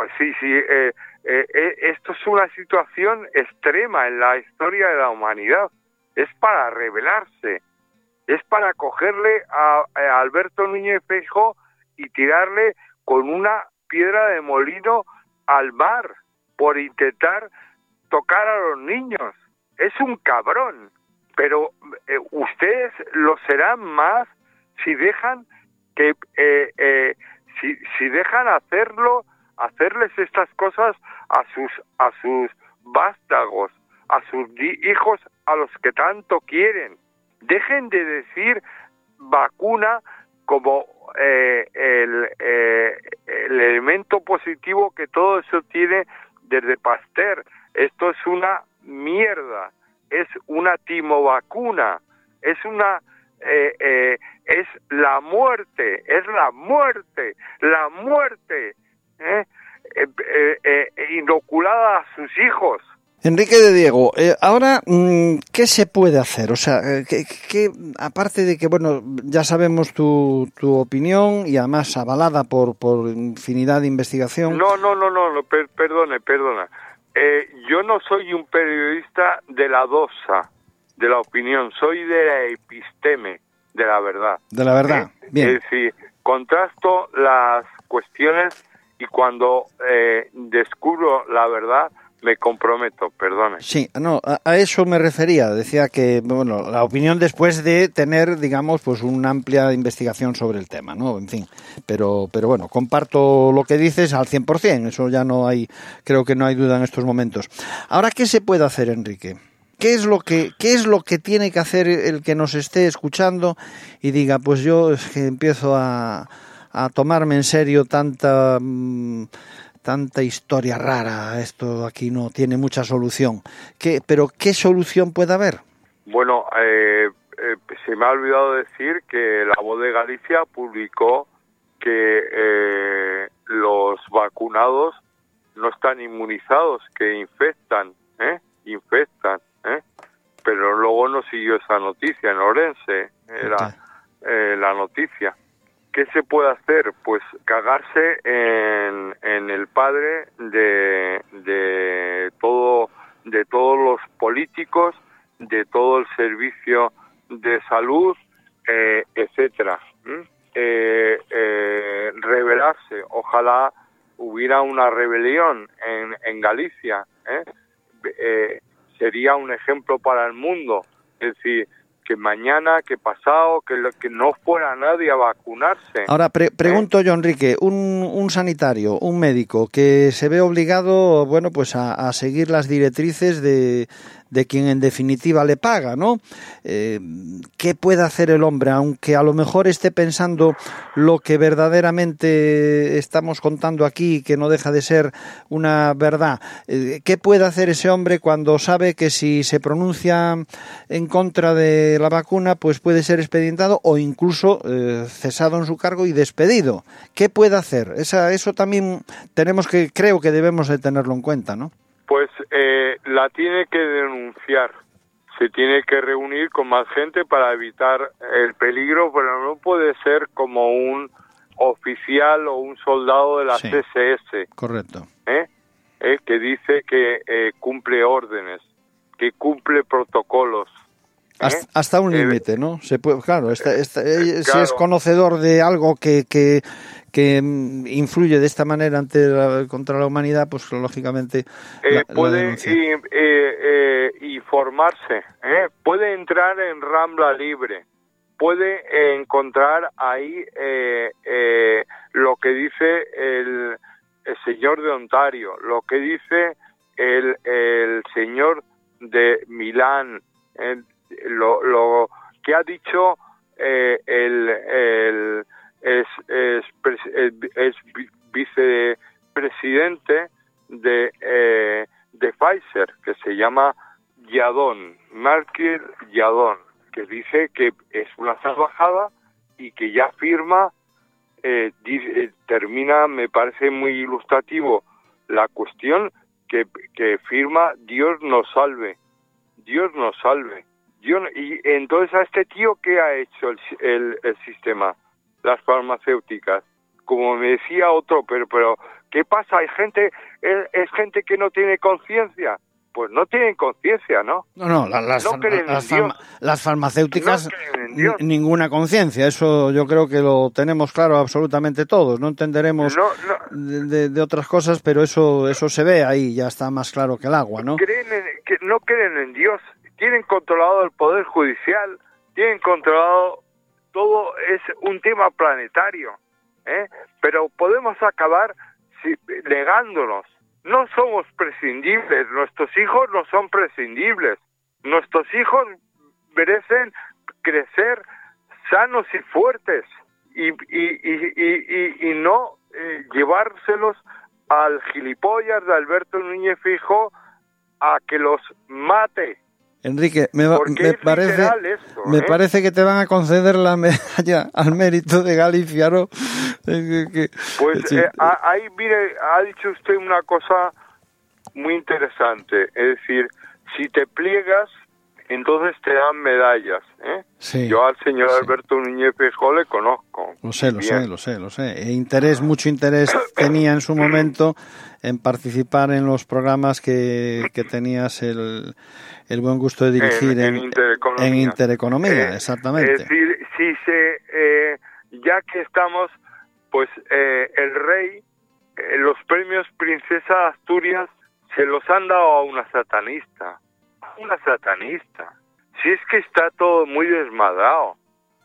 Esto es una situación extrema en la historia de la humanidad. Es para rebelarse. Es para cogerle a Alberto Núñez Feijóo y tirarle con una piedra de molino al mar por intentar tocar a los niños. Es un cabrón, pero ustedes lo serán más si dejan que si dejan hacerles estas cosas a sus vástagos, a sus hijos, a los que tanto quieren. Dejen de decir vacuna como el elemento positivo que todo eso tiene desde Pasteur. Esto es una mierda, es una timovacuna, es la muerte, inoculada a sus hijos. Enrique de Diego, ahora, ¿qué se puede hacer? O sea, ¿qué, aparte de que, bueno, ya sabemos tu opinión y además avalada por infinidad de investigación? No, perdona. Yo no soy un periodista de la doxa, de la opinión, soy de la episteme, de la verdad. De la verdad, bien. Es decir, contrasto las cuestiones y cuando descubro la verdad, me comprometo, perdone. Sí, no, a eso me refería. Decía que, bueno, la opinión después de tener, digamos, pues una amplia investigación sobre el tema, ¿no? En fin, pero bueno, comparto lo que dices al 100%. Eso ya no hay, creo que no hay duda en estos momentos. Ahora, ¿qué se puede hacer, Enrique? ¿Qué es lo que tiene que hacer el que nos esté escuchando y diga, pues yo es que empiezo a tomarme en serio tanta historia rara, esto aquí no tiene mucha solución? ¿Pero qué solución puede haber? Bueno, se me ha olvidado decir que La Voz de Galicia publicó que los vacunados no están inmunizados, que infectan, pero luego no siguió esa noticia. En Orense era la noticia. ¿Qué se puede hacer? Pues cagarse en el padre de todos los políticos, de todo el servicio de salud, etcétera. Rebelarse. Ojalá hubiera una rebelión en Galicia. Sería un ejemplo para el mundo. Es decir, que mañana, que pasado, que no fuera nadie a vacunarse. Ahora, pregunto yo, Enrique, un sanitario, un médico que se ve obligado, bueno, pues a seguir las directrices de quien en definitiva le paga, ¿no? ¿Qué puede hacer el hombre? Aunque a lo mejor esté pensando lo que verdaderamente estamos contando aquí, que no deja de ser una verdad. ¿Qué puede hacer ese hombre cuando sabe que si se pronuncia en contra de la vacuna, pues puede ser expedientado o incluso cesado en su cargo y despedido? ¿Qué puede hacer? Eso también creo que debemos de tenerlo en cuenta, ¿no? Pues la tiene que denunciar, se tiene que reunir con más gente para evitar el peligro, pero no puede ser como un oficial o un soldado de la CSS. Correcto. Que dice que cumple órdenes, que cumple protocolos. Hasta un límite, ¿no? Se puede, claro, si es conocedor de algo que influye de esta manera contra la humanidad, pues lógicamente puede informarse, puede entrar en Rambla Libre, puede encontrar ahí lo que dice el señor de Ontario, lo que dice el señor de Milán, lo que ha dicho es vicepresidente de Pfizer, que se llama Yadón, Markel Yadón, que dice que es una salvajada y que ya firma, termina, me parece muy ilustrativo la cuestión, que firma Dios nos salve. Y entonces a este tío, ¿qué ha hecho el sistema? Las farmacéuticas, como me decía otro, pero ¿qué pasa? Hay gente, es gente que no tiene conciencia. Pues no tienen conciencia, ¿no? No, las farmacéuticas no ninguna conciencia. Eso yo creo que lo tenemos claro absolutamente todos. No entenderemos de otras cosas, pero eso se ve ahí, ya está más claro que el agua, ¿no? No creen en Dios. Tienen controlado el poder judicial, tienen controlado todo, es un tema planetario, pero podemos acabar negándonos. No somos prescindibles, nuestros hijos no son prescindibles, nuestros hijos merecen crecer sanos y fuertes, y no llevárselos al gilipollas de Alberto Núñez Feijóo a que los mate. Enrique, me parece que te van a conceder la medalla al mérito de Galicia, ¿no? Pues sí. Ahí, mire, ha dicho usted una cosa muy interesante, es decir, si te pliegas, entonces te dan medallas, ¿eh? Sí, yo al señor sí. Alberto Núñez Feijóo le conozco. Lo sé. Mucho interés tenía en su momento en participar en los programas que tenías el buen gusto de dirigir en Intereconomía, exactamente. Es decir, ya que estamos, pues el rey, los premios Princesa de Asturias se los han dado a una satanista. Si es que está todo muy desmadrado.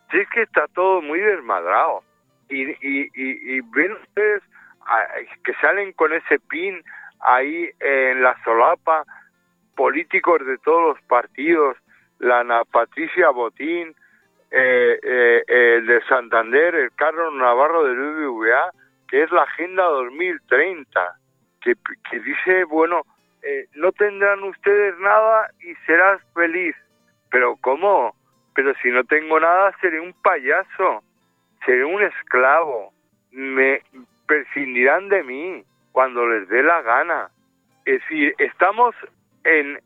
Y ven ustedes que salen con ese pin ahí en la solapa, políticos de todos los partidos, la Ana Patricia Botín, el de Santander, el Carlos Navarro del BBVA, que es la Agenda 2030, que dice, bueno, no tendrán ustedes nada y serás feliz. ¿Pero cómo? Pero si no tengo nada, seré un payaso, seré un esclavo, me prescindirán de mí cuando les dé la gana. Es decir, estamos en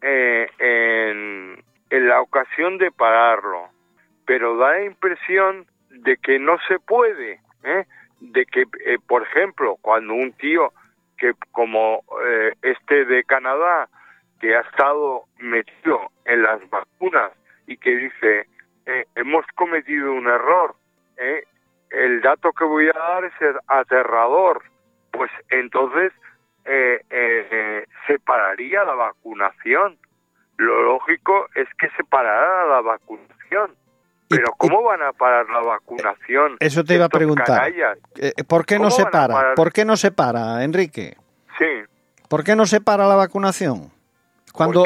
la ocasión de pararlo, pero da la impresión de que no se puede, de que, por ejemplo, cuando un tío que como este de Canadá, que ha estado metido en las vacunas y que dice, hemos cometido un error, el dato que voy a dar es aterrador, pues entonces se pararía la vacunación. Lo lógico es que se parara la vacunación. Pero ¿cómo van a parar la vacunación? Eso te iba a preguntar. ¿Por qué no se para? ¿Por qué no se para, Enrique? Sí. ¿Por qué no se para la vacunación? Cuando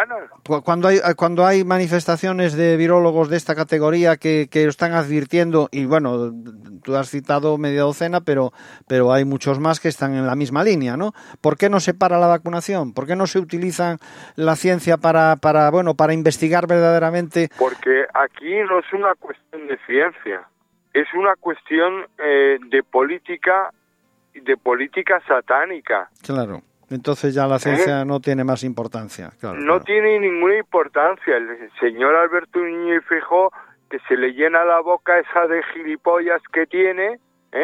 hay manifestaciones de virólogos de esta categoría que están advirtiendo, y bueno, tú has citado media docena, pero hay muchos más que están en la misma línea, ¿no? ¿Por qué no se para la vacunación? ¿Por qué no se utiliza la ciencia para investigar verdaderamente? Porque aquí no es una cuestión de ciencia, es una cuestión de política satánica. Claro. Entonces ya la ciencia no tiene más importancia. Claro. Tiene ninguna importancia. El señor Alberto Núñez Feijóo, que se le llena la boca esa de gilipollas que tiene,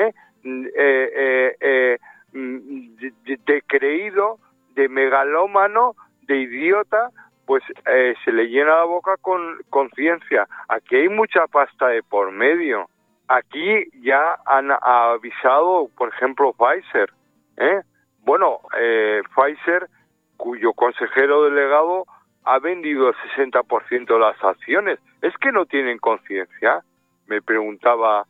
de creído, de megalómano, de idiota, pues se le llena la boca con ciencia. Aquí hay mucha pasta de por medio. Aquí ya han avisado, por ejemplo, Pfizer, Bueno, Pfizer, cuyo consejero delegado ha vendido el 60% de las acciones. ¿Es que no tienen conciencia? Me preguntaba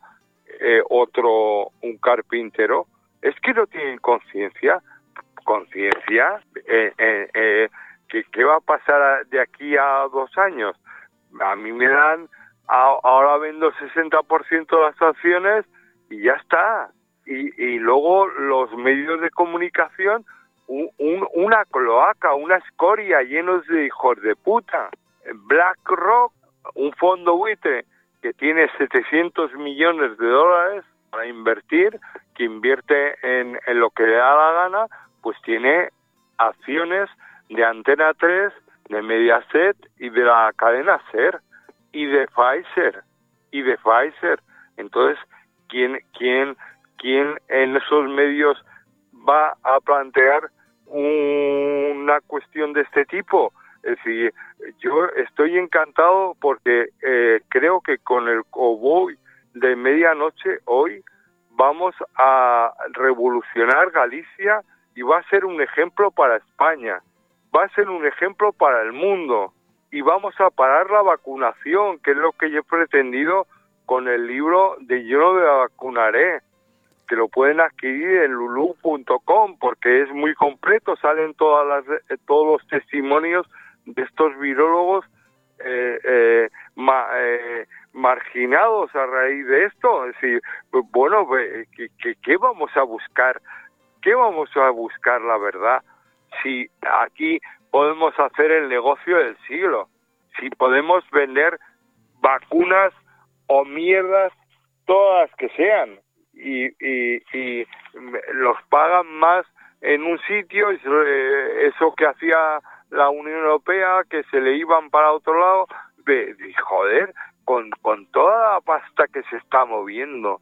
un carpintero. ¿Es que no tienen conciencia? ¿Conciencia? ¿Qué va a pasar de aquí a 2 años? A mí me dan, ahora vendo el 60% de las acciones y ya está. Y luego los medios de comunicación, una cloaca, una escoria llenos de hijos de puta. BlackRock, un fondo buitre que tiene 700 millones de dólares para invertir, que invierte en lo que le da la gana, pues tiene acciones de Antena 3, de Mediaset y de la cadena SER y de Pfizer. Entonces, ¿quién en esos medios va a plantear una cuestión de este tipo? Es decir, yo estoy encantado porque creo que con el cowboy de medianoche hoy vamos a revolucionar Galicia y va a ser un ejemplo para España, va a ser un ejemplo para el mundo y vamos a parar la vacunación, que es lo que yo he pretendido con el libro de Yo no me vacunaré, que lo pueden adquirir en lulu.com porque es muy completo, salen todos los testimonios de estos virólogos marginados a raíz de esto. Es decir, bueno, ¿qué vamos a buscar? ¿Qué vamos a buscar la verdad? Si aquí podemos hacer el negocio del siglo, si podemos vender vacunas o mierdas, todas que sean, y los pagan más en un sitio, y eso que hacía la Unión Europea, que se le iban para otro lado, joder, con toda la pasta que se está moviendo,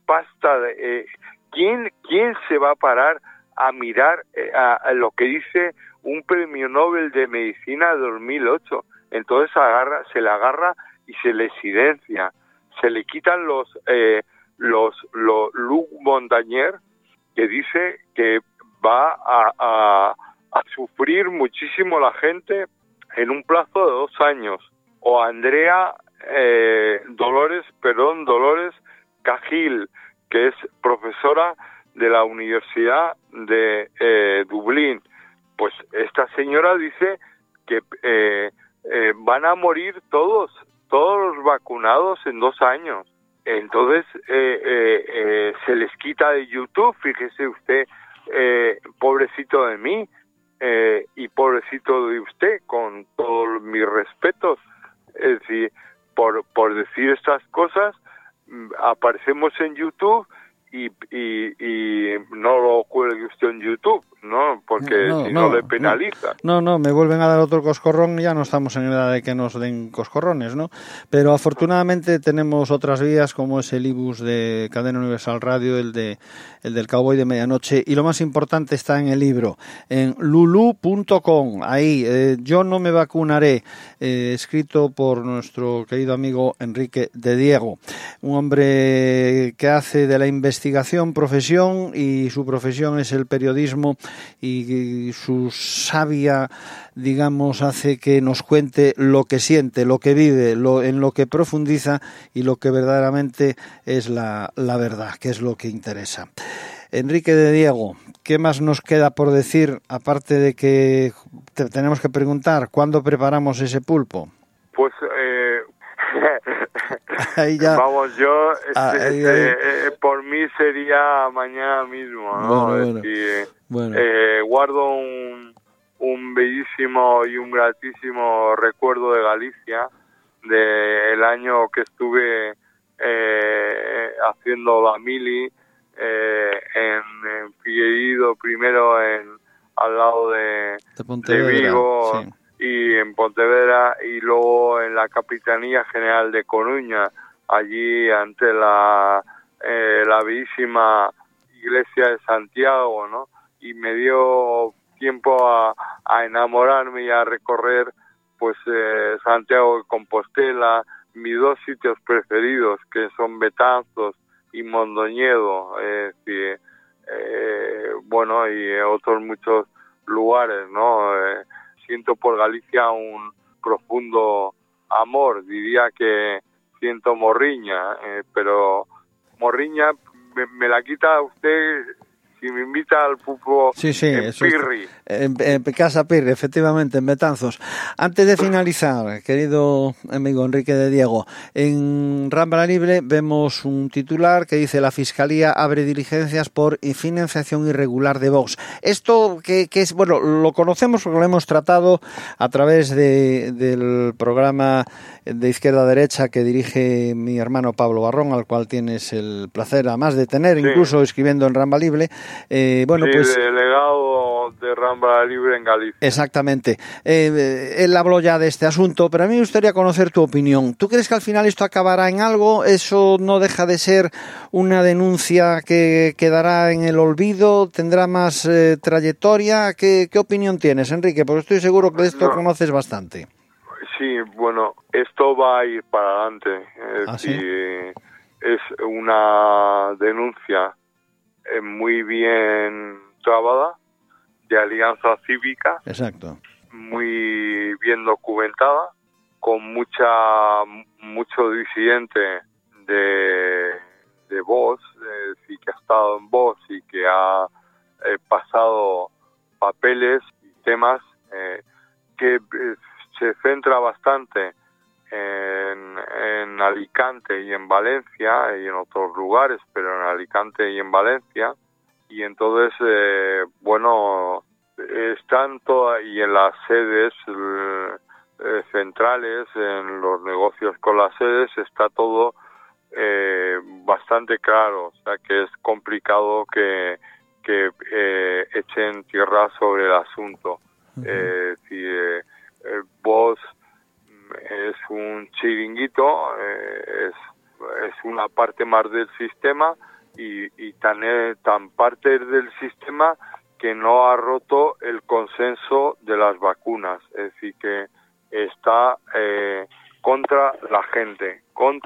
¿quién se va a parar a mirar a lo que dice un premio Nobel de Medicina de 2008? Entonces se le agarra y se le silencia, se le quitan los Luc Montagnier, que dice que va a sufrir muchísimo la gente en un plazo de 2 años, o Andrea Dolores Cahill, que es profesora de la Universidad de Dublín. Pues esta señora dice que van a morir todos los vacunados en 2 años. Entonces se les quita de YouTube, fíjese usted, pobrecito de mí y pobrecito de usted, con todos mis respetos. Es decir, por decir estas cosas, aparecemos en YouTube y no lo cuelgue usted en YouTube, ¿no? Porque si no le penaliza. No, me vuelven a dar otro coscorrón, ya no estamos en edad de que nos den coscorrones, ¿no? Pero afortunadamente tenemos otras vías, como es el iBus de Cadena Universal Radio, el del Cowboy de Medianoche, y lo más importante está en el libro, en lulu.com. Ahí, Yo no me vacunaré, escrito por nuestro querido amigo Enrique de Diego, un hombre que hace de la investigación profesión, y su profesión es el periodismo, y su sabia, digamos, hace que nos cuente lo que siente, lo que vive, en lo que profundiza y lo que verdaderamente es la verdad, que es lo que interesa. Enrique de Diego, ¿qué más nos queda por decir, aparte de que tenemos que preguntar cuándo preparamos ese pulpo? Pues ahí ya. Vamos, yo por mí sería mañana mismo, ¿no? Bueno. Guardo un bellísimo y un gratísimo recuerdo de Galicia, del año que estuve haciendo la mili en Figueiredo, primero al lado de Vigo, sí, y en Pontevedra, y luego en la Capitanía General de Coruña, allí ante la bellísima iglesia de Santiago, ¿no? Y me dio tiempo a enamorarme y a recorrer pues Santiago de Compostela, mis 2 sitios preferidos, que son Betanzos y Mondoñedo, bueno, y otros muchos lugares, ¿no? Siento por Galicia un profundo amor, diría que siento morriña, pero morriña me la quita usted si me invita al fútbol. Sí, en Pirri. En Casa Pirri, efectivamente, en Betanzos. Antes de finalizar, querido amigo Enrique de Diego, en Rambla Libre vemos un titular que dice: la Fiscalía abre diligencias por financiación irregular de Vox. Esto que es, bueno, lo conocemos porque lo hemos tratado a través del programa de Izquierda a Derecha que dirige mi hermano Pablo Barrón, al cual tienes el placer además de tener, sí, incluso escribiendo en Rambla Libre. Bueno, sí, pues delegado de Rambla Libre en Galicia. Exactamente. Él habló ya de este asunto, pero a mí me gustaría conocer tu opinión. ¿Tú crees que al final esto acabará en algo? ¿Eso no deja de ser una denuncia que quedará en el olvido? ¿Tendrá más trayectoria? ¿Qué opinión tienes, Enrique? Porque estoy seguro que de esto conoces bastante. Sí, bueno, esto va a ir para adelante. ¿Sí? Es una denuncia muy bien trabada, de alianza cívica. Exacto. Muy bien documentada, con mucho disidente de Vox, sí, que ha estado en Vox y que ha pasado papeles y temas que se centra bastante en Alicante y en Valencia y en otros lugares, pero en Alicante y en Valencia. Y entonces, están todas, y en las sedes centrales, en los negocios con las sedes, está todo bastante claro. O sea que es complicado que echen tierra sobre el asunto. Voz es un chiringuito, es una parte más del sistema y tan parte del sistema que no ha roto el consenso de las vacunas, es decir, que está contra la gente.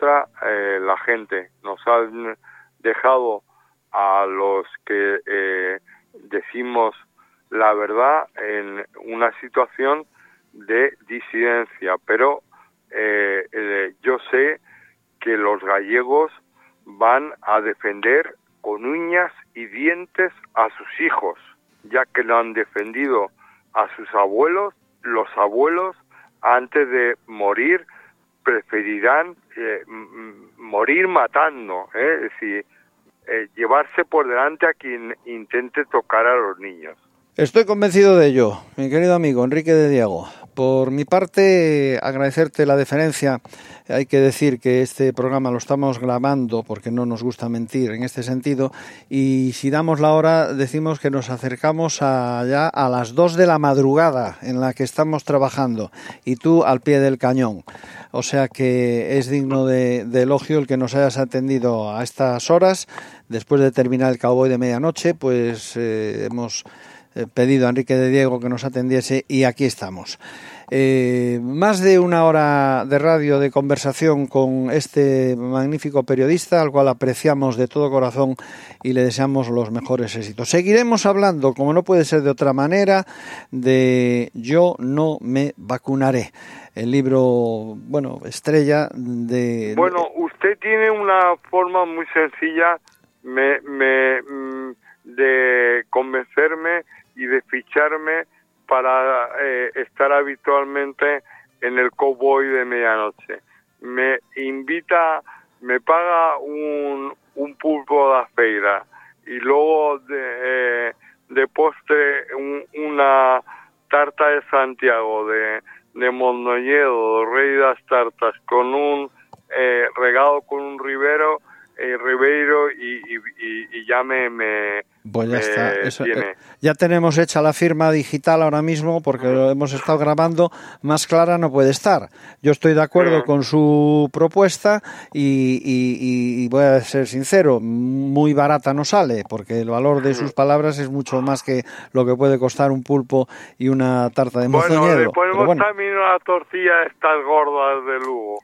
Nos han dejado a los que decimos la verdad en una situación de disidencia, pero yo sé que los gallegos van a defender con uñas y dientes a sus hijos, ya que lo han defendido a sus abuelos. Los abuelos, antes de morir, preferirán morir matando, es decir, llevarse por delante a quien intente tocar a los niños. Estoy convencido de ello, mi querido amigo Enrique de Diego. Por mi parte, agradecerte la deferencia. Hay que decir que este programa lo estamos grabando porque no nos gusta mentir en este sentido, y si damos la hora decimos que nos acercamos ya a las 2 de la madrugada en la que estamos trabajando, y tú al pie del cañón. O sea que es digno de elogio el que nos hayas atendido a estas horas. Después de terminar el Cowboy de medianoche, pues hemos pedido a Enrique de Diego que nos atendiese y aquí estamos. Más de una hora de radio, de conversación con este magnífico periodista, al cual apreciamos de todo corazón y le deseamos los mejores éxitos. Seguiremos hablando, como no puede ser de otra manera, de Yo no me vacunaré, el libro, estrella de... Bueno, usted tiene una forma muy sencilla de convencerme y de ficharme para estar habitualmente en el Cowboy de medianoche. Me invita, me paga un pulpo de feira y luego de postre una tarta de Santiago de Mondoñedo, Rey de las Tartas, con un regado con un Ribeiro y ya pues ya está. Eso, tiene. Ya tenemos hecha la firma digital ahora mismo porque lo hemos estado grabando. Más clara no puede estar. Yo estoy de acuerdo con su propuesta y voy a ser sincero, muy barata no sale, porque el valor de sus palabras es mucho más que lo que puede costar un pulpo y una tarta de Mondoñedo. Bueno, le ponemos también una tortilla de estas gordas de Lugo.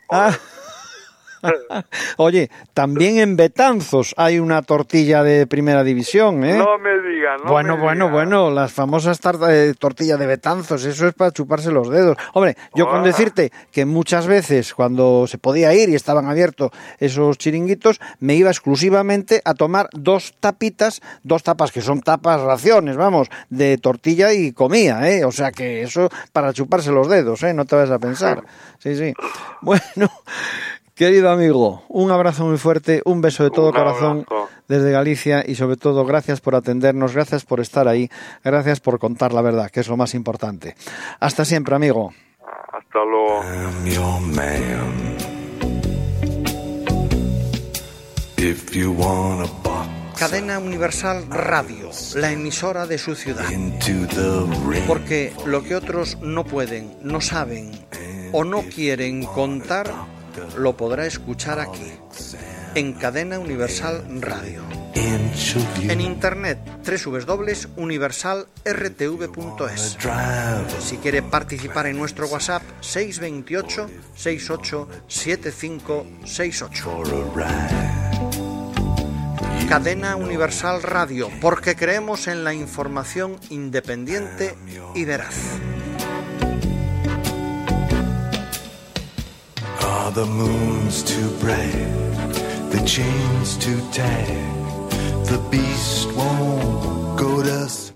Oye, también en Betanzos hay una tortilla de primera división, ¿eh? No me digan, Bueno, las famosas tortillas de Betanzos, eso es para chuparse los dedos. Hombre, yo con decirte que muchas veces cuando se podía ir y estaban abiertos esos chiringuitos, me iba exclusivamente a tomar dos tapas que son tapas raciones, de tortilla y comía, ¿eh? O sea que eso para chuparse los dedos, ¿eh? No te vas a pensar. Sí. Bueno... Querido amigo, un abrazo muy fuerte, un beso de todo corazón desde Galicia y sobre todo gracias por atendernos, gracias por estar ahí, gracias por contar la verdad, que es lo más importante. Hasta siempre, amigo. Hasta luego. Cadena Universal Radio, la emisora de su ciudad. Porque lo que otros no pueden, no saben o no quieren contar, lo podrá escuchar aquí, en Cadena Universal Radio. En internet, www.universalrtv.es. Si quiere participar en nuestro WhatsApp, 628 68 7568. Cadena Universal Radio, porque creemos en la información independiente y veraz. The moon's too bright, the chain's too tight, the beast won't go to sleep.